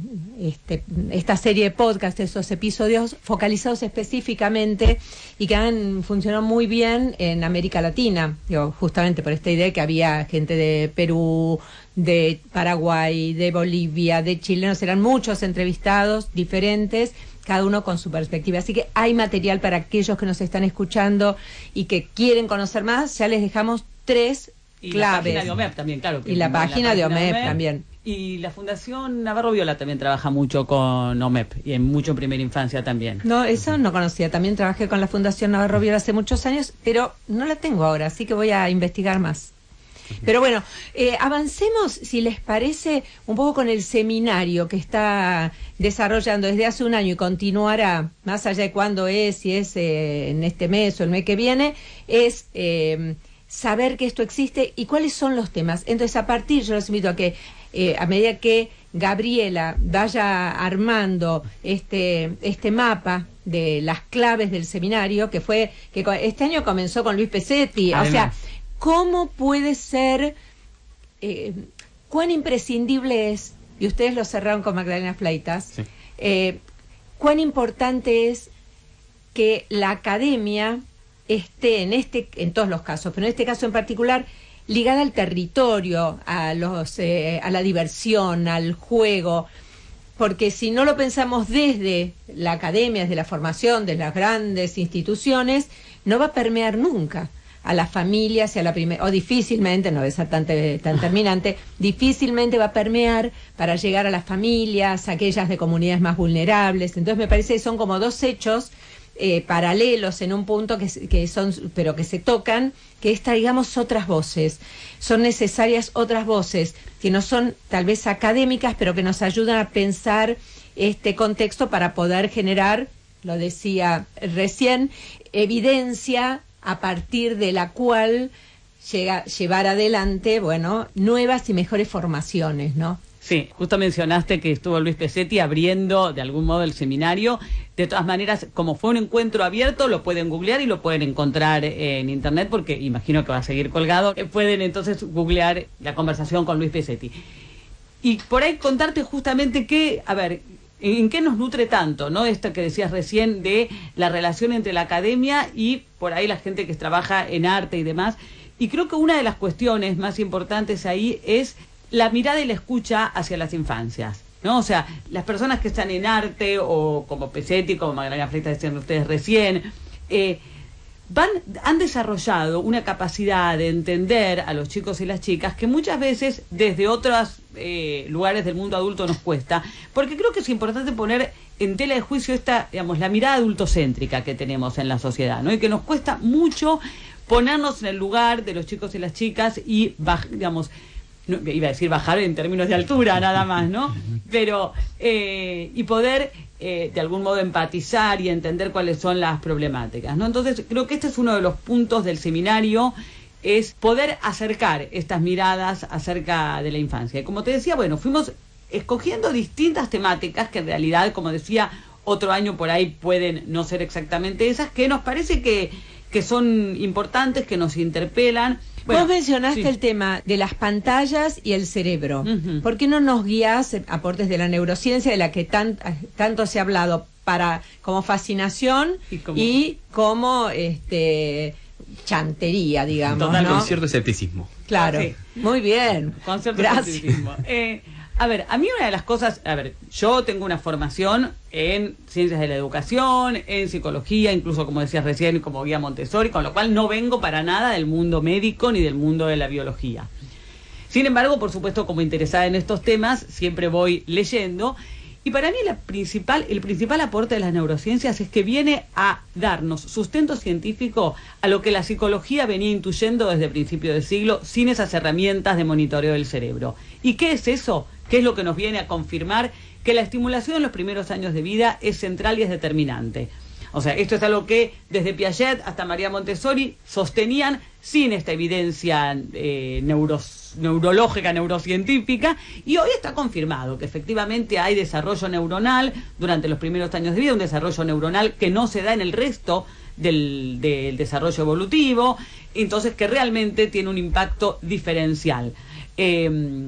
Speaker 4: este, esta serie de podcast, esos episodios focalizados específicamente y que han funcionado muy bien en América Latina, digo, justamente por esta idea de que había gente de Perú, de Paraguay, de Bolivia, de Chile, eran muchos entrevistados diferentes, cada uno con su perspectiva. Así que hay material para aquellos que nos están escuchando y que quieren conocer más. Ya les dejamos tres
Speaker 5: y
Speaker 4: claves.
Speaker 5: La página de O M E P también, claro.
Speaker 4: Y la, página, la página de O M E P también.
Speaker 5: Y la Fundación Navarro Viola también trabaja mucho con O M E P y en mucho en primera infancia también.
Speaker 4: No, eso no conocía. También trabajé con la Fundación Navarro Viola hace muchos años, pero no la tengo ahora, así que voy a investigar más. Pero bueno, eh, avancemos, si les parece, un poco con el seminario que está desarrollando desde hace un año y continuará, más allá de cuándo es, si es eh, en este mes o el mes que viene, es eh, saber que esto existe y cuáles son los temas. Entonces, a partir, yo los invito a que, eh, a medida que Gabriela vaya armando este, este mapa de las claves del seminario, que fue, que este año comenzó con Luis Pesetti, o sea, ¿cómo puede ser, eh, cuán imprescindible es, y ustedes lo cerraron con Magdalena Fleitas, sí. eh, cuán importante es que la academia esté en este, en todos los casos, pero en este caso en particular, ligada al territorio, a los, eh, a la diversión, al juego, porque si no lo pensamos desde la academia, desde la formación, desde las grandes instituciones, no va a permear nunca a las familias y a la primera, o difícilmente, no debe ser tan, tan terminante, difícilmente va a permear para llegar a las familias, aquellas de comunidades más vulnerables. Entonces me parece que son como dos hechos eh, paralelos en un punto que, que son, pero que se tocan, que es traigamos otras voces. Son necesarias otras voces que no son tal vez académicas, pero que nos ayudan a pensar este contexto para poder generar, lo decía recién, evidencia a partir de la cual llega, llevar adelante, bueno, nuevas y mejores formaciones, ¿no?
Speaker 5: Sí, justo mencionaste que estuvo Luis Pesetti abriendo de algún modo el seminario. De todas maneras, como fue un encuentro abierto, lo pueden googlear y lo pueden encontrar en internet, porque imagino que va a seguir colgado. Pueden entonces googlear la conversación con Luis Pesetti. Y por ahí contarte justamente que, a ver, ¿en qué nos nutre tanto, no? Esto que decías recién de la relación entre la academia y por ahí la gente que trabaja en arte y demás. Y creo que una de las cuestiones más importantes ahí es la mirada y la escucha hacia las infancias, ¿no? O sea, las personas que están en arte, o como Pesetti, como Magdalena Fleitas decían ustedes recién, eh, van, han desarrollado una capacidad de entender a los chicos y las chicas que muchas veces desde otros eh, lugares del mundo adulto nos cuesta, porque creo que es importante poner en tela de juicio esta, digamos, la mirada adultocéntrica que tenemos en la sociedad, ¿no? Y que nos cuesta mucho ponernos en el lugar de los chicos y las chicas y, digamos, no, iba a decir bajar en términos de altura nada más, ¿no? Pero, eh, y poder eh, de algún modo empatizar y entender cuáles son las problemáticas, ¿no? Entonces, creo que este es uno de los puntos del seminario, es poder acercar estas miradas acerca de la infancia. Y como te decía, bueno, fuimos escogiendo distintas temáticas que en realidad, como decía, otro año por ahí pueden no ser exactamente esas, que nos parece que, que son importantes, que nos interpelan.
Speaker 4: Bueno, vos mencionaste sí. el tema de las pantallas y el cerebro. Uh-huh. ¿Por qué no nos guías aportes de la neurociencia, de la que tan, tanto se ha hablado, para como fascinación y como, y como este, chantería, digamos?
Speaker 7: Total,
Speaker 4: ¿no?
Speaker 7: Con cierto escepticismo.
Speaker 4: Claro, sí. Muy bien.
Speaker 5: Con cierto
Speaker 4: Gracias.
Speaker 5: escepticismo. Eh, A ver, a mí una de las cosas, a ver, yo tengo una formación en ciencias de la educación, en psicología, incluso como decías recién, como guía Montessori, con lo cual no vengo para nada del mundo médico ni del mundo de la biología. Sin embargo, por supuesto, como interesada en estos temas, siempre voy leyendo. Y para mí la principal, el principal aporte de las neurociencias es que viene a darnos sustento científico a lo que la psicología venía intuyendo desde principio del siglo, sin esas herramientas de monitoreo del cerebro. ¿Y qué es eso? ¿Qué es lo que nos viene a confirmar? Que la estimulación en los primeros años de vida es central y es determinante. O sea, esto es algo que desde Piaget hasta María Montessori sostenían sin esta evidencia eh, neuros, neurológica, neurocientífica, y hoy está confirmado que efectivamente hay desarrollo neuronal durante los primeros años de vida, un desarrollo neuronal que no se da en el resto del, del desarrollo evolutivo, entonces que realmente tiene un impacto diferencial. Eh,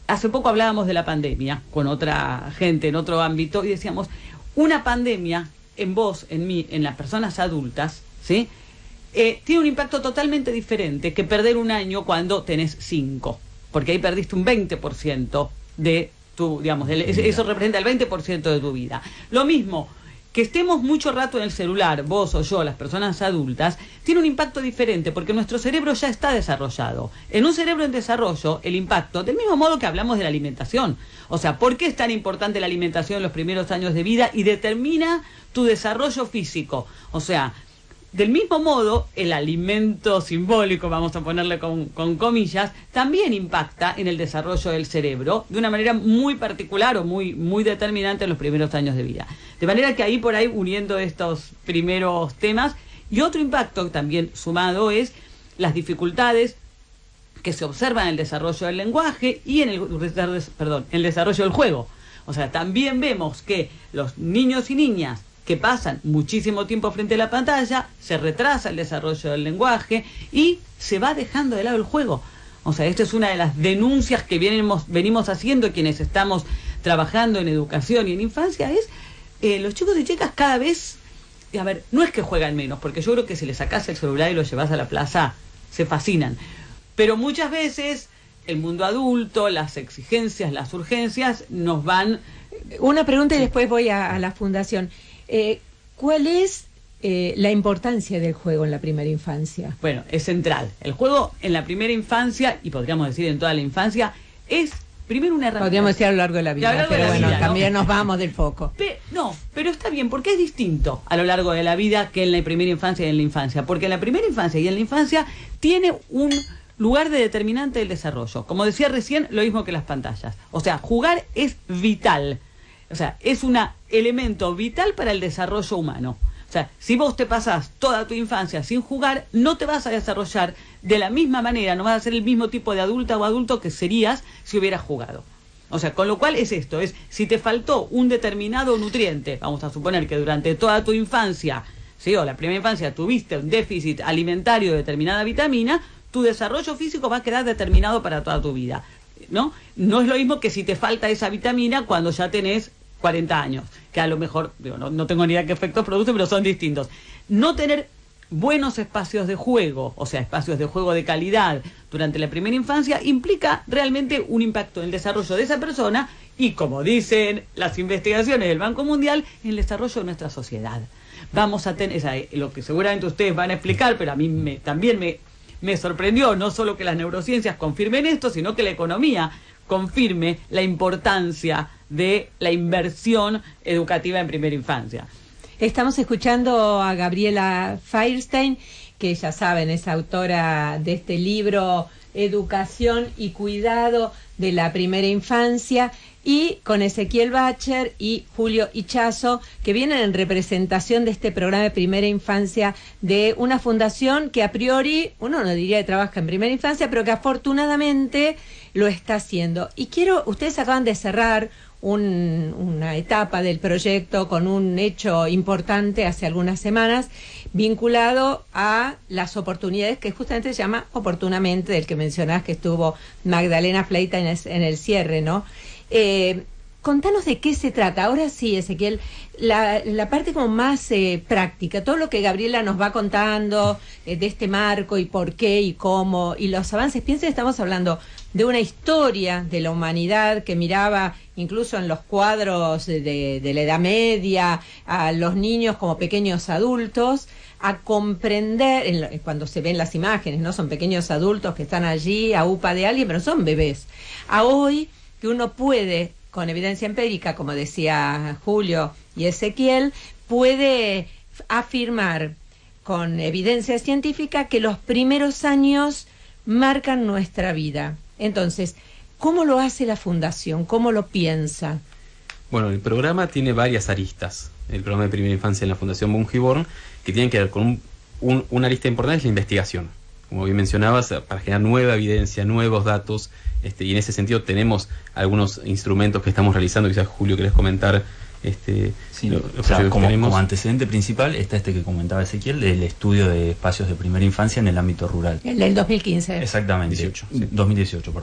Speaker 5: hace poco hablábamos de la pandemia con otra gente en otro ámbito y decíamos, una pandemia en vos, en mí, en las personas adultas, ¿sí? Eh, tiene un impacto totalmente diferente que perder un año cuando tenés cinco, porque ahí perdiste un veinte por ciento de tu, digamos, de, eso representa el veinte por ciento de tu vida. Lo mismo, que estemos mucho rato en el celular, vos o yo, las personas adultas, tiene un impacto diferente, porque nuestro cerebro ya está desarrollado. En un cerebro en desarrollo, el impacto, del mismo modo que hablamos de la alimentación. O sea, ¿por qué es tan importante la alimentación en los primeros años de vida y determina tu desarrollo físico? O sea, del mismo modo, el alimento simbólico, vamos a ponerle con, con comillas, también impacta en el desarrollo del cerebro de una manera muy particular o muy, muy determinante en los primeros años de vida. De manera que ahí por ahí, uniendo estos primeros temas, y otro impacto también sumado es las dificultades que se observan en el desarrollo del lenguaje y en el, perdón, en el desarrollo del juego. O sea, también vemos que los niños y niñas que pasan muchísimo tiempo frente a la pantalla, se retrasa el desarrollo del lenguaje y se va dejando de lado el juego. O sea, esta es una de las denuncias que venimos, venimos haciendo quienes estamos trabajando en educación y en infancia, es eh, los chicos y chicas cada vez, a ver, no es que juegan menos, porque yo creo que si les sacás el celular y lo llevas a la plaza, se fascinan. Pero muchas veces el mundo adulto, las exigencias, las urgencias, nos van...
Speaker 4: Una pregunta y después voy a, a la fundación. Eh, ¿Cuál es eh, la importancia del juego en la primera infancia?
Speaker 5: Bueno, es central. El juego en la primera infancia, y podríamos decir en toda la infancia, es primero una herramienta.
Speaker 4: Podríamos decir a lo largo de la vida,
Speaker 5: de
Speaker 4: pero
Speaker 5: la
Speaker 4: bueno,
Speaker 5: vida,
Speaker 4: también
Speaker 5: ¿no?
Speaker 4: nos vamos del foco.
Speaker 5: Pe no, pero está bien, porque es distinto a lo largo de la vida que en la primera infancia y en la infancia. Porque en la primera infancia y en la infancia tiene un lugar de determinante del desarrollo. Como decía recién, lo mismo que las pantallas. O sea, jugar es vital. O sea, es un elemento vital para el desarrollo humano. O sea, si vos te pasás toda tu infancia sin jugar, no te vas a desarrollar de la misma manera, no vas a ser el mismo tipo de adulta o adulto que serías si hubieras jugado. O sea, con lo cual es esto, es si te faltó un determinado nutriente, vamos a suponer que durante toda tu infancia, ¿sí? O la primera infancia tuviste un déficit alimentario de determinada vitamina, tu desarrollo físico va a quedar determinado para toda tu vida. ¿No? No es lo mismo que si te falta esa vitamina cuando ya tenés cuarenta años, que a lo mejor, digo, no, no tengo ni idea qué efectos produce, pero son distintos. No tener buenos espacios de juego, o sea, espacios de juego de calidad durante la primera infancia, implica realmente un impacto en el desarrollo de esa persona y, como dicen las investigaciones del Banco Mundial, en el desarrollo de nuestra sociedad. Vamos a tener, o sea, lo que seguramente ustedes van a explicar, pero a mí me, también me... Me sorprendió no solo que las neurociencias confirmen esto, sino que la economía confirme la importancia de la inversión educativa en primera infancia.
Speaker 4: Estamos escuchando a Gabriela Feierstein, que ya saben, es autora de este libro Educación y Cuidado de la Primera Infancia, y con Ezequiel Bacher y Julio Ichazo, que vienen en representación de este programa de primera infancia de una fundación que a priori, uno no diría que trabaja en primera infancia, pero que afortunadamente lo está haciendo. Y quiero, ustedes acaban de cerrar un, una etapa del proyecto con un hecho importante hace algunas semanas, vinculado a las oportunidades que justamente se llama Oportunamente, del que mencionás que estuvo Magdalena Fleita en el, en el cierre, ¿no? Eh, contanos de qué se trata. Ahora sí, Ezequiel, la, la parte como más eh, práctica, todo lo que Gabriela nos va contando eh, de este marco y por qué y cómo y los avances. Piensen, estamos hablando de una historia de la humanidad que miraba incluso en los cuadros de, de, de la Edad Media a los niños como pequeños adultos, a comprender, en lo, cuando se ven las imágenes, ¿no? Son pequeños adultos que están allí a upa de alguien, pero son bebés. A hoy, que uno puede, con evidencia empírica, como decía Julio y Ezequiel, puede afirmar con evidencia científica que los primeros años marcan nuestra vida. Entonces, ¿cómo lo hace la Fundación? ¿Cómo lo piensa?
Speaker 7: Bueno, el programa tiene varias aristas. El programa de primera infancia en la Fundación Bungiborn, que tienen que ver con un, un, una arista importante, es la investigación. Como bien mencionabas, para generar nueva evidencia, nuevos datos, este, y en ese sentido tenemos algunos instrumentos que estamos realizando. Quizás Julio querés comentar. Este,
Speaker 6: sí,
Speaker 7: lo,
Speaker 6: o sea, como, como antecedente principal está este que comentaba Ezequiel, del estudio de espacios de primera infancia en el ámbito rural.
Speaker 4: El del dos mil quince.
Speaker 6: Exactamente.
Speaker 7: dieciocho,
Speaker 6: sí. dos mil dieciocho, perdón.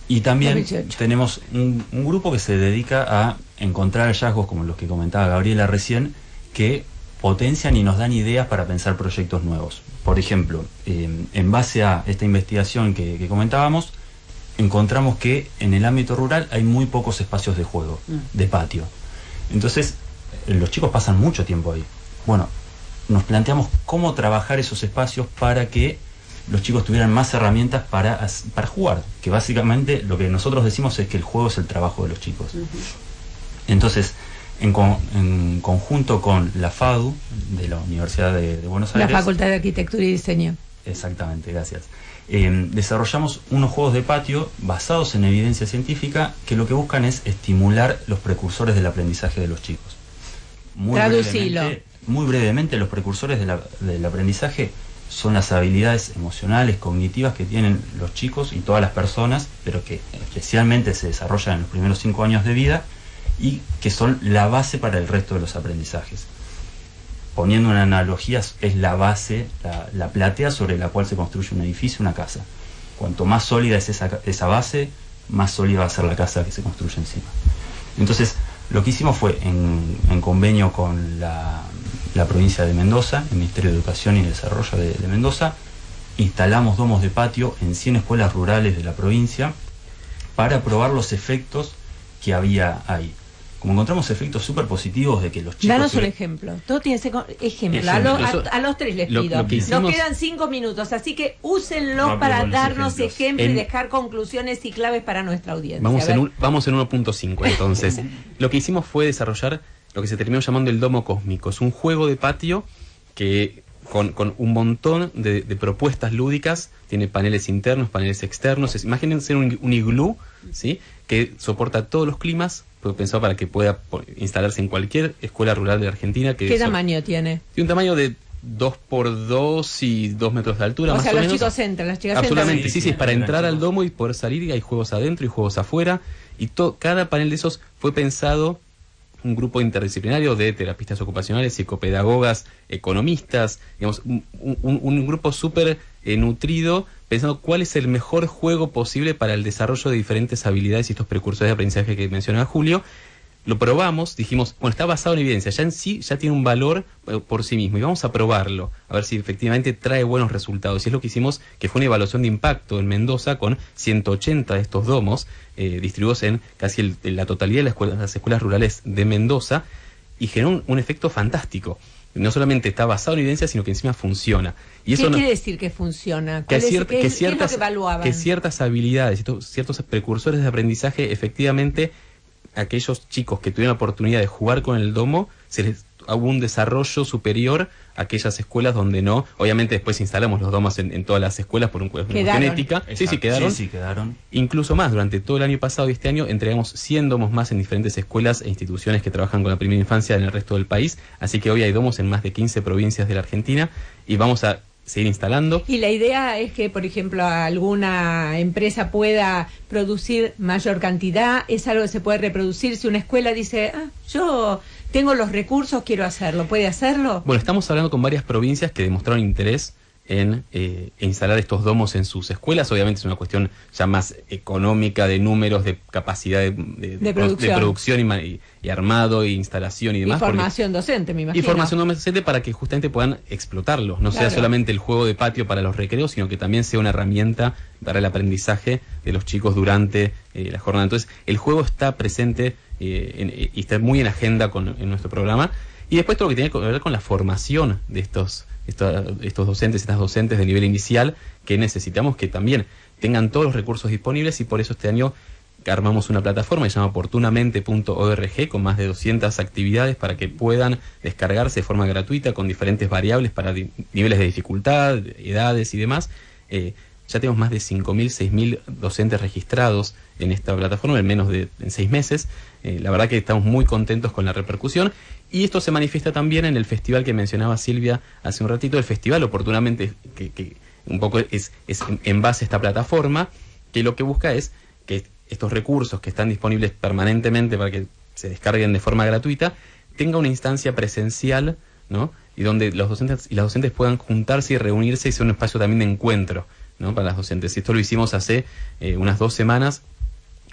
Speaker 6: Y también
Speaker 4: dos mil dieciocho.
Speaker 6: tenemos un, un grupo que se dedica a encontrar hallazgos, como los que comentaba Gabriela recién, que potencian y nos dan ideas para pensar proyectos nuevos. Por ejemplo, eh, en base a esta investigación que, que comentábamos, encontramos que en el ámbito rural hay muy pocos espacios de juego, mm. de patio. Entonces, los chicos pasan mucho tiempo ahí. Bueno, nos planteamos cómo trabajar esos espacios para que los chicos tuvieran más herramientas para, para jugar, que básicamente lo que nosotros decimos es que el juego es el trabajo de los chicos. Uh-huh. Entonces, en, con, en conjunto con la FADU de la Universidad de, de Buenos Aires,
Speaker 4: la Facultad de Arquitectura y Diseño.
Speaker 6: Exactamente, gracias. Eh, desarrollamos unos juegos de patio basados en evidencia científica que lo que buscan es estimular los precursores del aprendizaje de los chicos. Muy
Speaker 4: Traducilo.
Speaker 6: brevemente, muy brevemente, los precursores de la, del aprendizaje son las habilidades emocionales, cognitivas que tienen los chicos y todas las personas, pero que especialmente se desarrollan en los primeros cinco años de vida y que son la base para el resto de los aprendizajes. Poniendo una analogía, es la base, la, la platea sobre la cual se construye un edificio, una casa. Cuanto más sólida es esa, esa base, más sólida va a ser la casa que se construye encima. Entonces, lo que hicimos fue, en, en convenio con la, la provincia de Mendoza, el Ministerio de Educación y Desarrollo de, de Mendoza, instalamos domos de patio en cien escuelas rurales de la provincia para probar los efectos que había ahí. Como encontramos efectos súper positivos de que los chicos...
Speaker 4: Danos un ejemplo. Todo tiene que ser con- ejemplo. A, lo- a- a los tres les
Speaker 7: Lo-
Speaker 4: pido.
Speaker 7: lo que hicimos-
Speaker 4: Nos quedan cinco minutos, así que úsenlos
Speaker 6: Rápido
Speaker 4: para
Speaker 6: con los
Speaker 4: darnos
Speaker 6: ejemplos.
Speaker 4: ejemplos y
Speaker 7: En-
Speaker 4: dejar conclusiones y claves para nuestra audiencia.
Speaker 7: Vamos
Speaker 4: A ver.
Speaker 7: en, un, vamos en uno punto cinco entonces. Lo que hicimos fue desarrollar lo que se terminó llamando el Domo Cósmico. Es un juego de patio que con, con un montón de, de propuestas lúdicas, tiene paneles internos, paneles externos. Es, imagínense un, un iglú, ¿sí?, que soporta todos los climas, fue pensado para que pueda po- instalarse en cualquier escuela rural de Argentina. Que
Speaker 4: ¿Qué
Speaker 7: so-
Speaker 4: tamaño tiene?
Speaker 7: Tiene un tamaño de dos por dos y dos metros de altura,
Speaker 4: O
Speaker 7: más
Speaker 4: sea,
Speaker 7: o
Speaker 4: los
Speaker 7: menos.
Speaker 4: chicos entran, las chicas
Speaker 7: Absolutamente,
Speaker 4: entran.
Speaker 7: sí, sí, es para entrar al domo y poder salir, y hay juegos adentro y juegos afuera, y to- cada panel de esos fue pensado un grupo interdisciplinario de terapistas ocupacionales, psicopedagogas, economistas, digamos, un, un- un grupo súper eh, nutrido, pensando cuál es el mejor juego posible para el desarrollo de diferentes habilidades y estos precursores de aprendizaje que mencionaba Julio. Lo probamos, dijimos, bueno, está basado en evidencia, ya en sí ya tiene un valor eh, por sí mismo, y vamos a probarlo, a ver si efectivamente trae buenos resultados. Y es lo que hicimos, que fue una evaluación de impacto en Mendoza con ciento ochenta de estos domos, eh, distribuidos en casi el- en la totalidad de las escuelas, las escuelas rurales de Mendoza, y generó un, un efecto fantástico. No solamente está basado en evidencia, sino que encima funciona. Y
Speaker 4: ¿Qué
Speaker 7: eso no-
Speaker 4: quiere decir que funciona?
Speaker 7: que,
Speaker 4: ¿Cuál es-
Speaker 7: cier-
Speaker 4: qué
Speaker 7: que
Speaker 4: es- qué
Speaker 7: ciertas,
Speaker 4: es lo que evaluaban?
Speaker 7: que ciertas habilidades, estos- ciertos precursores de aprendizaje, efectivamente, aquellos chicos que tuvieron la oportunidad de jugar con el domo, se les hubo un desarrollo superior a aquellas escuelas donde no. Obviamente después instalamos los domos en, en todas las escuelas por un cuestión
Speaker 4: Quedaron.
Speaker 7: genética. Sí, sí,
Speaker 6: Exacto.
Speaker 7: quedaron.
Speaker 6: Sí, sí, quedaron.
Speaker 7: Incluso más, durante todo el año pasado y este año entregamos cien domos más en diferentes escuelas e instituciones que trabajan con la primera infancia en el resto del país. Así que hoy hay domos en más de quince provincias de la Argentina y vamos a seguir instalando.
Speaker 4: Y la idea es que, por ejemplo, alguna empresa pueda producir mayor cantidad. Es algo que se puede reproducir. Si una escuela dice, ah, yo tengo los recursos, quiero hacerlo, ¿puede hacerlo?
Speaker 7: Bueno, estamos hablando con varias provincias que demostraron interés en eh, instalar estos domos en sus escuelas. Obviamente es una cuestión ya más económica, de números, de capacidad de, de-
Speaker 4: De producción.
Speaker 7: de producción y, ma- y- y armado, e instalación y
Speaker 4: Y
Speaker 7: demás. porque-
Speaker 4: formación docente, me
Speaker 7: y
Speaker 4: imagino.
Speaker 7: formación docente para que justamente puedan explotarlo. No sea
Speaker 4: Claro.
Speaker 7: solamente el juego de patio para los recreos, sino que también sea una herramienta para el aprendizaje de los chicos durante eh, la jornada. Entonces, el juego está presente eh, en- y está muy en agenda con, en nuestro programa. Y después todo lo que tiene que ver con la formación de estos, estos, estos docentes, estas docentes de nivel inicial, que necesitamos que también tengan todos los recursos disponibles, y por eso este año armamos una plataforma que se llama oportunamente punto org con más de doscientas actividades para que puedan descargarse de forma gratuita con diferentes variables para di- niveles de dificultad, edades y demás. Eh, ya tenemos más de cinco mil, seis mil docentes registrados en esta plataforma en menos de en seis meses. Eh, la verdad que estamos muy contentos con la repercusión, y esto se manifiesta también en el festival que mencionaba Silvia hace un ratito, el festival oportunamente, que, que un poco es, es en- en base a esta plataforma, que lo que busca es que estos recursos que están disponibles permanentemente para que se descarguen de forma gratuita, tenga una instancia presencial, ¿no? Y donde los docentes y las docentes puedan juntarse y reunirse, y sea un espacio también de encuentro, ¿no?, para las docentes. Y esto lo hicimos hace eh, unas dos semanas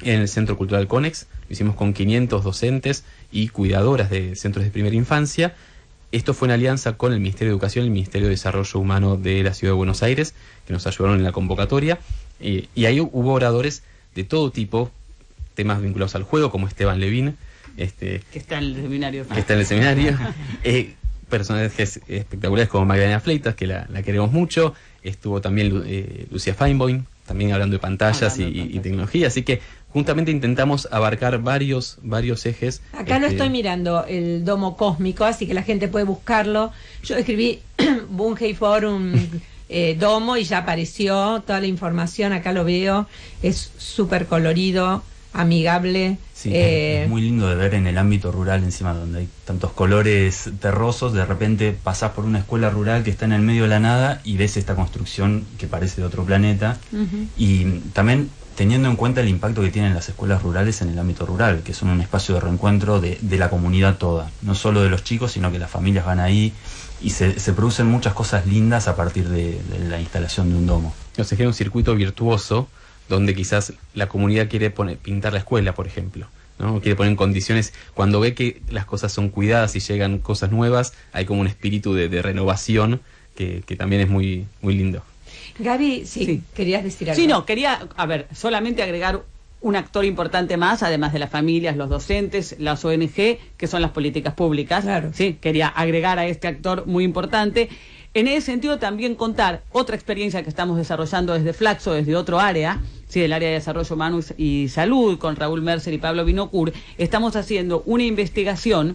Speaker 7: en el Centro Cultural Conex. Lo hicimos con quinientos docentes y cuidadoras de centros de primera infancia. Esto fue en alianza con el Ministerio de Educación y el Ministerio de Desarrollo Humano de la Ciudad de Buenos Aires, que nos ayudaron en la convocatoria. Y, y ahí hubo oradores de todo tipo, temas vinculados al juego, como Esteban Levín, este,
Speaker 5: que está en el seminario.
Speaker 7: Que está en el seminario. eh, personajes espectaculares como Magdalena Fleitas, que la, la queremos mucho. Estuvo también eh, Lucía Feinboim, también hablando de pantallas hablando y, de pantallas. y tecnología. Así que juntamente intentamos abarcar varios, varios ejes.
Speaker 4: Acá este... lo estoy mirando, el domo cósmico, así que la gente puede buscarlo. Yo escribí Bunge Forum eh, domo y ya apareció toda la información. Acá lo veo, es súper colorido, amigable.
Speaker 6: Sí,
Speaker 4: eh,
Speaker 6: es muy lindo de ver en el ámbito rural, encima donde hay tantos colores terrosos. De repente pasás por una escuela rural que está en el medio de la nada y ves esta construcción que parece de otro planeta. Uh-huh. Y también teniendo en cuenta el impacto que tienen las escuelas rurales en el ámbito rural, que son un espacio de reencuentro de, de la comunidad toda, no solo de los chicos, sino que las familias van ahí y se, se producen muchas cosas lindas a partir de, de la instalación de un domo.
Speaker 7: O sea, que es un circuito virtuoso donde quizás la comunidad quiere poner, pintar la escuela, por ejemplo, ¿no? Quiere poner en condiciones, cuando ve que las cosas son cuidadas y llegan cosas nuevas, hay como un espíritu de, de renovación que, que también es muy, muy lindo.
Speaker 4: Gaby, sí, sí, querías decir algo.
Speaker 5: Sí, no, quería, a ver, solamente agregar un actor importante más, además de las familias, los docentes, las O N G, que son las políticas públicas.
Speaker 4: Claro.
Speaker 5: Sí, quería agregar a este actor muy importante. En ese sentido, también contar otra experiencia que estamos desarrollando desde Flaxo, desde otro área, sí, del área de desarrollo humano y salud, con Raúl Mercer y Pablo Binocur. Estamos haciendo una investigación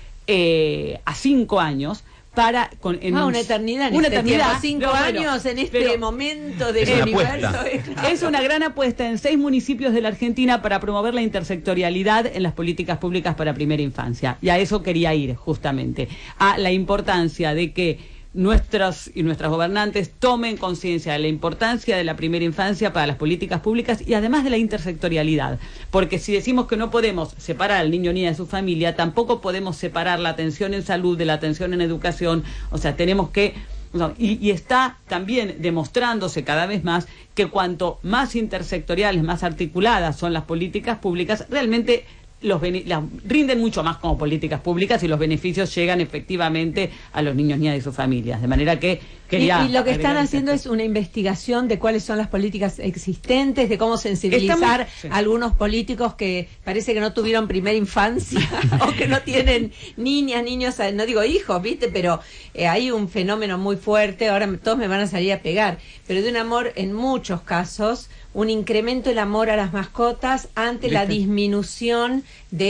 Speaker 5: eh, a cinco años para con en
Speaker 4: ah,
Speaker 5: un,
Speaker 4: una eternidad en
Speaker 5: una
Speaker 4: este
Speaker 5: eternidad
Speaker 4: tiempo, cinco
Speaker 5: no,
Speaker 4: años
Speaker 5: bueno,
Speaker 4: en este
Speaker 5: pero,
Speaker 4: momento del
Speaker 7: es
Speaker 4: universo
Speaker 5: es, es una gran apuesta en seis municipios de la Argentina para promover la intersectorialidad en las políticas públicas para primera infancia, y a eso quería ir justamente, a la importancia de que nuestros y nuestras gobernantes tomen conciencia de la importancia de la primera infancia para las políticas públicas y además de la intersectorialidad, porque si decimos que no podemos separar al niño ni de su familia, tampoco podemos separar la atención en salud de la atención en educación. O sea, tenemos que no, y, y está también demostrándose cada vez más que cuanto más intersectoriales, más articuladas son las políticas públicas, realmente los las rinden mucho más como políticas públicas y los beneficios llegan efectivamente a los niños, niñas y sus familias. De manera que quería...
Speaker 4: Y, y lo que están haciendo es una investigación de cuáles son las políticas existentes, de cómo sensibilizar muy, sí. a algunos políticos que parece que no tuvieron primera infancia o que no tienen niñas, niños, no digo hijos, ¿viste? Pero eh, hay un fenómeno muy fuerte, ahora todos me van a salir a pegar, pero de un amor en muchos casos, un incremento del amor a las mascotas ante ¿Viste? La disminución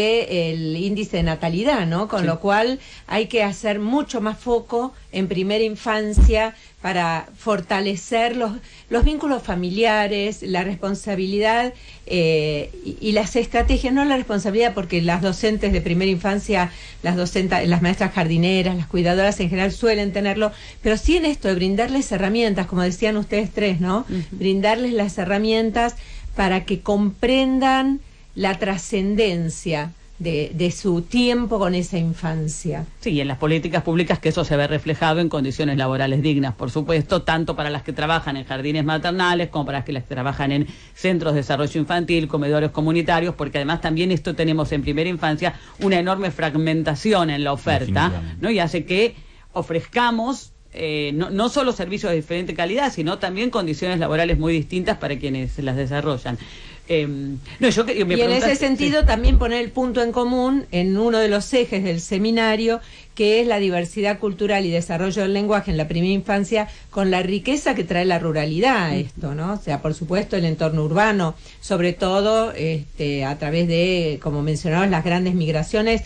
Speaker 4: del índice de natalidad, ¿no? Con sí. lo cual hay que hacer mucho más foco en primera infancia para fortalecer los, los vínculos familiares, la responsabilidad eh, y, y las estrategias, no la responsabilidad porque las docentes de primera infancia, las docentes, las maestras jardineras, las cuidadoras en general suelen tenerlo, pero sí en esto de brindarles herramientas, como decían ustedes tres, ¿no? Uh-huh. Brindarles las herramientas para que comprendan la trascendencia De, de su tiempo con esa infancia.
Speaker 5: Sí, y en las políticas públicas que eso se ve reflejado en condiciones laborales dignas, por supuesto, tanto para las que trabajan en jardines maternales como para las que las que trabajan en centros de desarrollo infantil, comedores comunitarios, porque además también esto tenemos en primera infancia una enorme fragmentación en la oferta, ¿no? Y hace que ofrezcamos eh, no, no solo servicios de diferente calidad, sino también condiciones laborales muy distintas para quienes las desarrollan. Eh, no, yo, me
Speaker 4: y en ese sentido
Speaker 5: sí.
Speaker 4: también poner el punto en común en uno de los ejes del seminario, que es la diversidad cultural y desarrollo del lenguaje en la primera infancia, con la riqueza que trae la ruralidad, esto, ¿no? O sea, por supuesto el entorno urbano, sobre todo este, a través de, como mencionabas, las grandes migraciones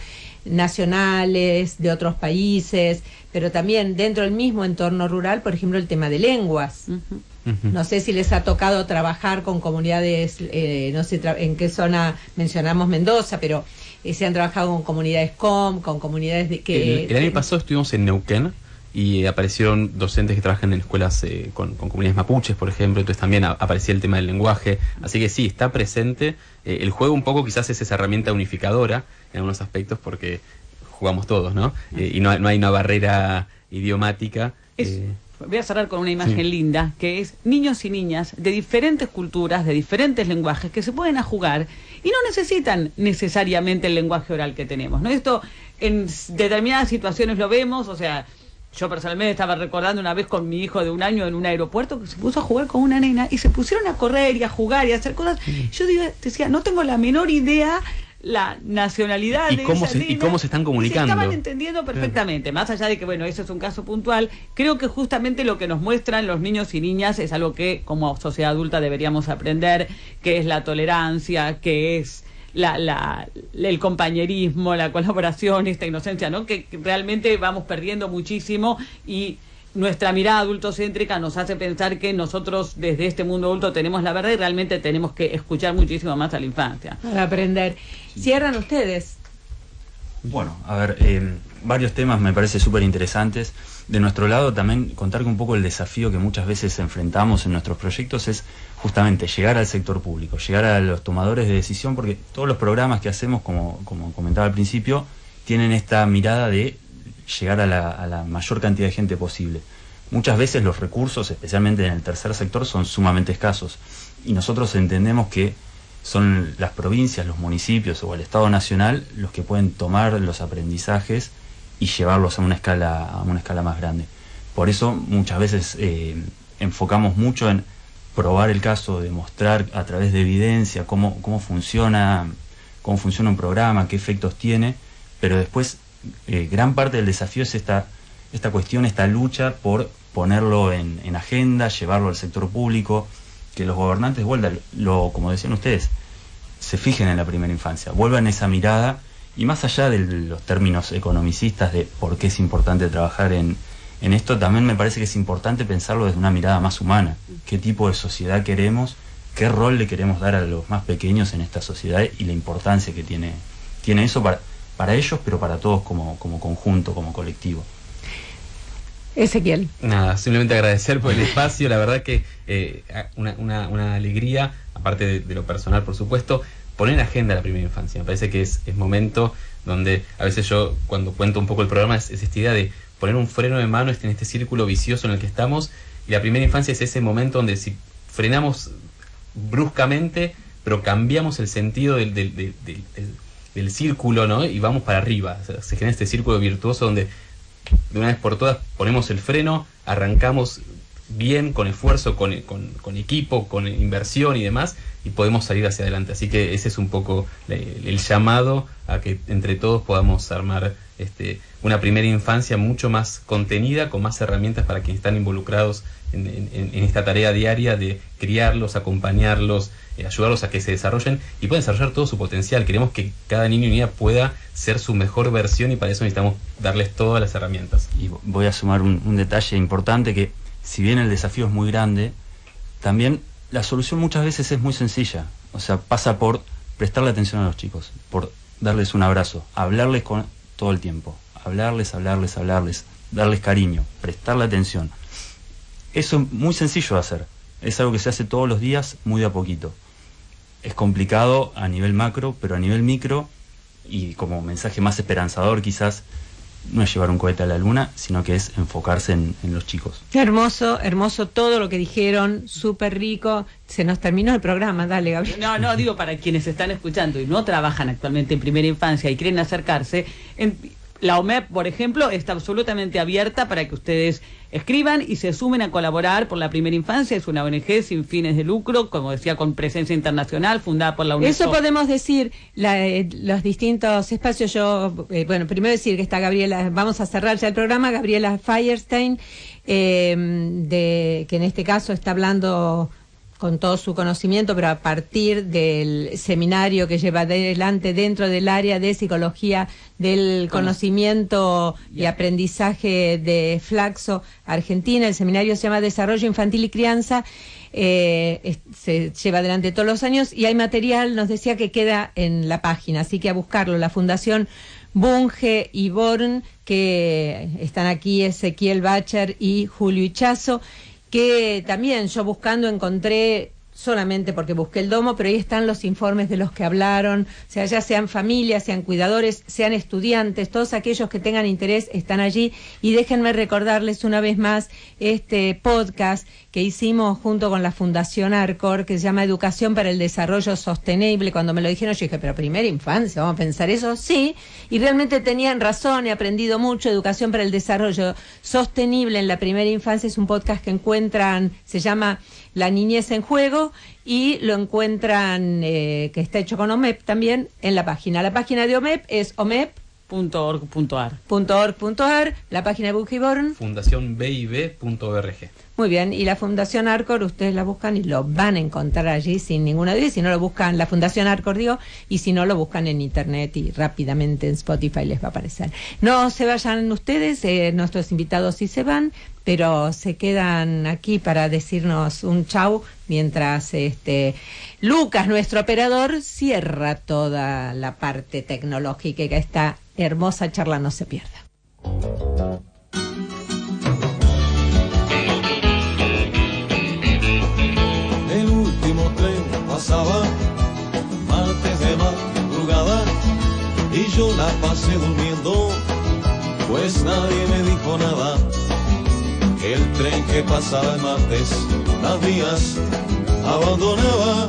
Speaker 4: nacionales de otros países, pero también dentro del mismo entorno rural, por ejemplo, el tema de lenguas. Uh-huh. No sé si les ha tocado trabajar con comunidades, eh, no sé tra- en qué zona mencionamos Mendoza, pero eh, se han trabajado con comunidades C O M, con comunidades de que...
Speaker 7: El, el año pasado estuvimos en Neuquén y aparecieron docentes que trabajan en escuelas eh, con, con comunidades mapuches, por ejemplo, entonces también a, aparecía el tema del lenguaje, así que sí, está presente. Eh, el juego un poco quizás es esa herramienta unificadora en algunos aspectos porque jugamos todos, ¿no? Eh, y no, no hay una barrera idiomática.
Speaker 5: Es,
Speaker 7: eh,
Speaker 5: voy a cerrar con una imagen sí. linda, que es niños y niñas de diferentes culturas, de diferentes lenguajes, que se pueden a jugar y no necesitan necesariamente el lenguaje oral que tenemos, ¿no? Esto en determinadas situaciones lo vemos, o sea, yo personalmente estaba recordando una vez con mi hijo de un año en un aeropuerto que se puso a jugar con una nena y se pusieron a correr y a jugar y a hacer cosas. Sí. Yo digo, decía, no tengo la menor idea la nacionalidad
Speaker 7: y
Speaker 5: de
Speaker 7: cómo
Speaker 5: esa
Speaker 7: se,
Speaker 5: nena,
Speaker 7: y cómo se están comunicando.
Speaker 5: Se estaban entendiendo perfectamente, más allá de que, bueno, eso es un caso puntual. Creo que justamente lo que nos muestran los niños y niñas es algo que como sociedad adulta deberíamos aprender, que es la tolerancia, que es la, la, el compañerismo, la colaboración, esta inocencia, ¿no? Que, que realmente vamos perdiendo muchísimo y nuestra mirada adultocéntrica nos hace pensar que nosotros desde este mundo adulto tenemos la verdad y realmente tenemos que escuchar muchísimo más a la infancia.
Speaker 4: Para aprender. Cierran ustedes.
Speaker 6: Bueno, a ver, eh, varios temas me parece súper interesantes. De nuestro lado también contar que un poco el desafío que muchas veces enfrentamos en nuestros proyectos es justamente llegar al sector público, llegar a los tomadores de decisión, porque todos los programas que hacemos, como, como comentaba al principio, tienen esta mirada de llegar a la, a la mayor cantidad de gente posible. Muchas veces los recursos, especialmente en el tercer sector, son sumamente escasos y nosotros entendemos que son las provincias, los municipios o el Estado Nacional los que pueden tomar los aprendizajes y llevarlos a una escala, a una escala más grande. Por eso muchas veces eh, enfocamos mucho en probar el caso, demostrar a través de evidencia cómo, cómo funciona, cómo funciona un programa, qué efectos tiene, pero después Eh, gran parte del desafío es esta, esta cuestión, esta lucha por ponerlo en, en agenda, llevarlo al sector público, que los gobernantes vuelvan, lo, como decían ustedes, se fijen en la primera infancia, vuelvan esa mirada y más allá de los términos economicistas de por qué es importante trabajar en, en esto, también me parece que es importante pensarlo desde una mirada más humana, qué tipo de sociedad queremos, qué rol le queremos dar a los más pequeños en esta sociedad y la importancia que tiene, tiene eso para... para ellos, pero para todos como, como conjunto, como colectivo.
Speaker 4: Ezequiel.
Speaker 7: Nada, simplemente agradecer por el espacio, la verdad que eh, una, una, una alegría, aparte de, de lo personal, por supuesto, poner en agenda la primera infancia. Me parece que es, es momento donde a veces yo, cuando cuento un poco el programa, es, es esta idea de poner un freno de mano en este círculo vicioso en el que estamos, y la primera infancia es ese momento donde si frenamos bruscamente, pero cambiamos el sentido del, del, del, del, del del círculo, ¿no? Y vamos para arriba. O sea, se genera este círculo virtuoso donde de una vez por todas ponemos el freno, arrancamos bien, con esfuerzo, con, con, con equipo, con inversión y demás, y podemos salir hacia adelante. Así que ese es un poco el, el llamado a que entre todos podamos armar este, una primera infancia mucho más contenida, con más herramientas para quienes están involucrados en, en, en esta tarea diaria de criarlos, acompañarlos, eh, ayudarlos a que se desarrollen y puedan desarrollar todo su potencial. Queremos que cada niño y niña pueda ser su mejor versión y para eso necesitamos darles todas las herramientas.
Speaker 6: Y voy a sumar un, un detalle importante, que si bien el desafío es muy grande, también la solución muchas veces es muy sencilla. O sea, pasa por prestarle atención a los chicos, por darles un abrazo, hablarles con todo el tiempo, hablarles, hablarles, hablarles, darles cariño, prestarle atención. Eso es muy sencillo de hacer, es algo que se hace todos los días, muy de a poquito. Es complicado a nivel macro, pero a nivel micro, y como mensaje más esperanzador quizás, no es llevar un cohete a la luna, sino que es enfocarse en, en los chicos.
Speaker 4: Hermoso, hermoso todo lo que dijeron, súper rico. Se nos terminó el programa, dale, Gabriel.
Speaker 5: No, no, digo para quienes están escuchando y no trabajan actualmente en primera infancia y quieren acercarse, en, la O M E P, por ejemplo, está absolutamente abierta para que ustedes escriban y se sumen a colaborar por la primera infancia. Es una O N G sin fines de lucro, como decía, con presencia internacional, fundada por la UNESCO.
Speaker 4: Eso podemos decir, la, eh, los distintos espacios. Yo, eh, bueno, primero decir que está Gabriela, vamos a cerrar ya el programa, Gabriela Feierstein, eh, de, que en este caso está hablando con todo su conocimiento, pero a partir del seminario que lleva adelante dentro del área de psicología del conocimiento y aprendizaje de Flaxo, Argentina. El seminario se llama Desarrollo Infantil y Crianza, eh, se lleva adelante todos los años y hay material, nos decía, que queda en la página, así que a buscarlo. La Fundación Bunge y Born, que están aquí Ezequiel Bacher y Julio Ichazo, que también yo buscando encontré solamente porque busqué el domo, pero ahí están los informes de los que hablaron, o sea, ya sean familias, sean cuidadores, sean estudiantes, todos aquellos que tengan interés están allí. Y déjenme recordarles una vez más este podcast que hicimos junto con la Fundación Arcor, que se llama Educación para el Desarrollo Sostenible. Cuando me lo dijeron, yo dije, pero primera infancia, ¿vamos a pensar eso? Sí, y realmente tenían razón, he aprendido mucho. Educación para el Desarrollo Sostenible en la primera infancia es un podcast que encuentran, se llama La Niñez en Juego, y lo encuentran, eh, que está hecho con O M E P también, en la página. La página de O M E P es o m e p
Speaker 5: punto org punto a r.
Speaker 4: .org punto a r, la página de Bujiborn.
Speaker 7: Fundación B I B punto org.
Speaker 4: Muy bien, y la Fundación Arcor, ustedes la buscan y lo van a encontrar allí sin ninguna duda. Y si no lo buscan, la Fundación Arcor, digo, y si no lo buscan en internet y rápidamente en Spotify les va a aparecer. No se vayan ustedes, eh, nuestros invitados sí se van, pero se quedan aquí para decirnos un chau mientras este Lucas, nuestro operador, cierra toda la parte tecnológica y que esta hermosa charla no se pierda.
Speaker 1: El último tren pasaba, martes de madrugada, y yo la pasé durmiendo, pues nadie me dijo nada. El tren que pasaba el martes, las vías abandonaba.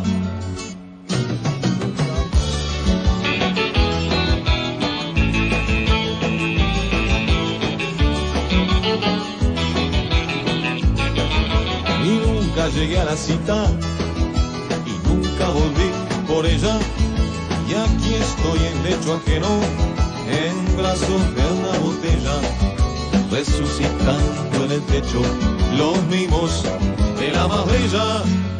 Speaker 1: Y nunca llegué a la cita, y nunca volví por ella. Y aquí estoy en lecho ajeno, en brazos de una botella, resucitando en el techo los mimos de la más bella.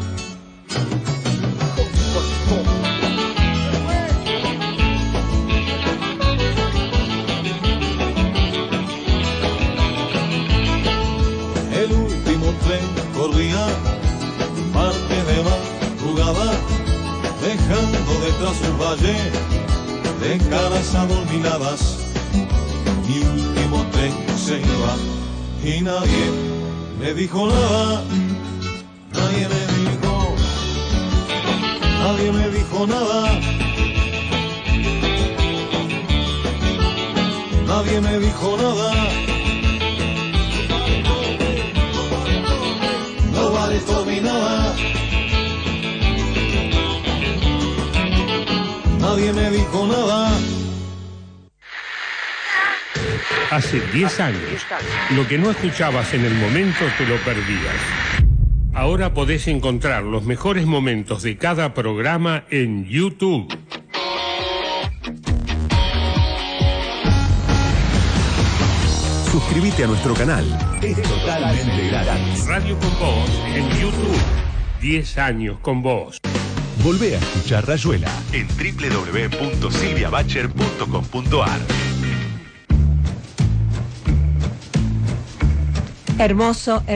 Speaker 1: El último tren corría, parte de madrugada, dejando detrás un valle de caras adormiladas. Mi último tren se iba y nadie me dijo nada. Nadie me dijo, nadie me dijo nada. Nadie me dijo nada. Nobody told me nada. Nadie me dijo nada.
Speaker 2: Hace diez años, lo que no escuchabas en el momento te lo perdías. Ahora podés encontrar los mejores momentos de cada programa en YouTube.
Speaker 3: Suscríbete a nuestro canal. Es totalmente gratis.
Speaker 2: Radio con Vos en YouTube. diez años con vos.
Speaker 3: Volvé a escuchar Rayuela en doble u doble u doble u punto silvia bacher punto com punto a r.
Speaker 4: Hermoso.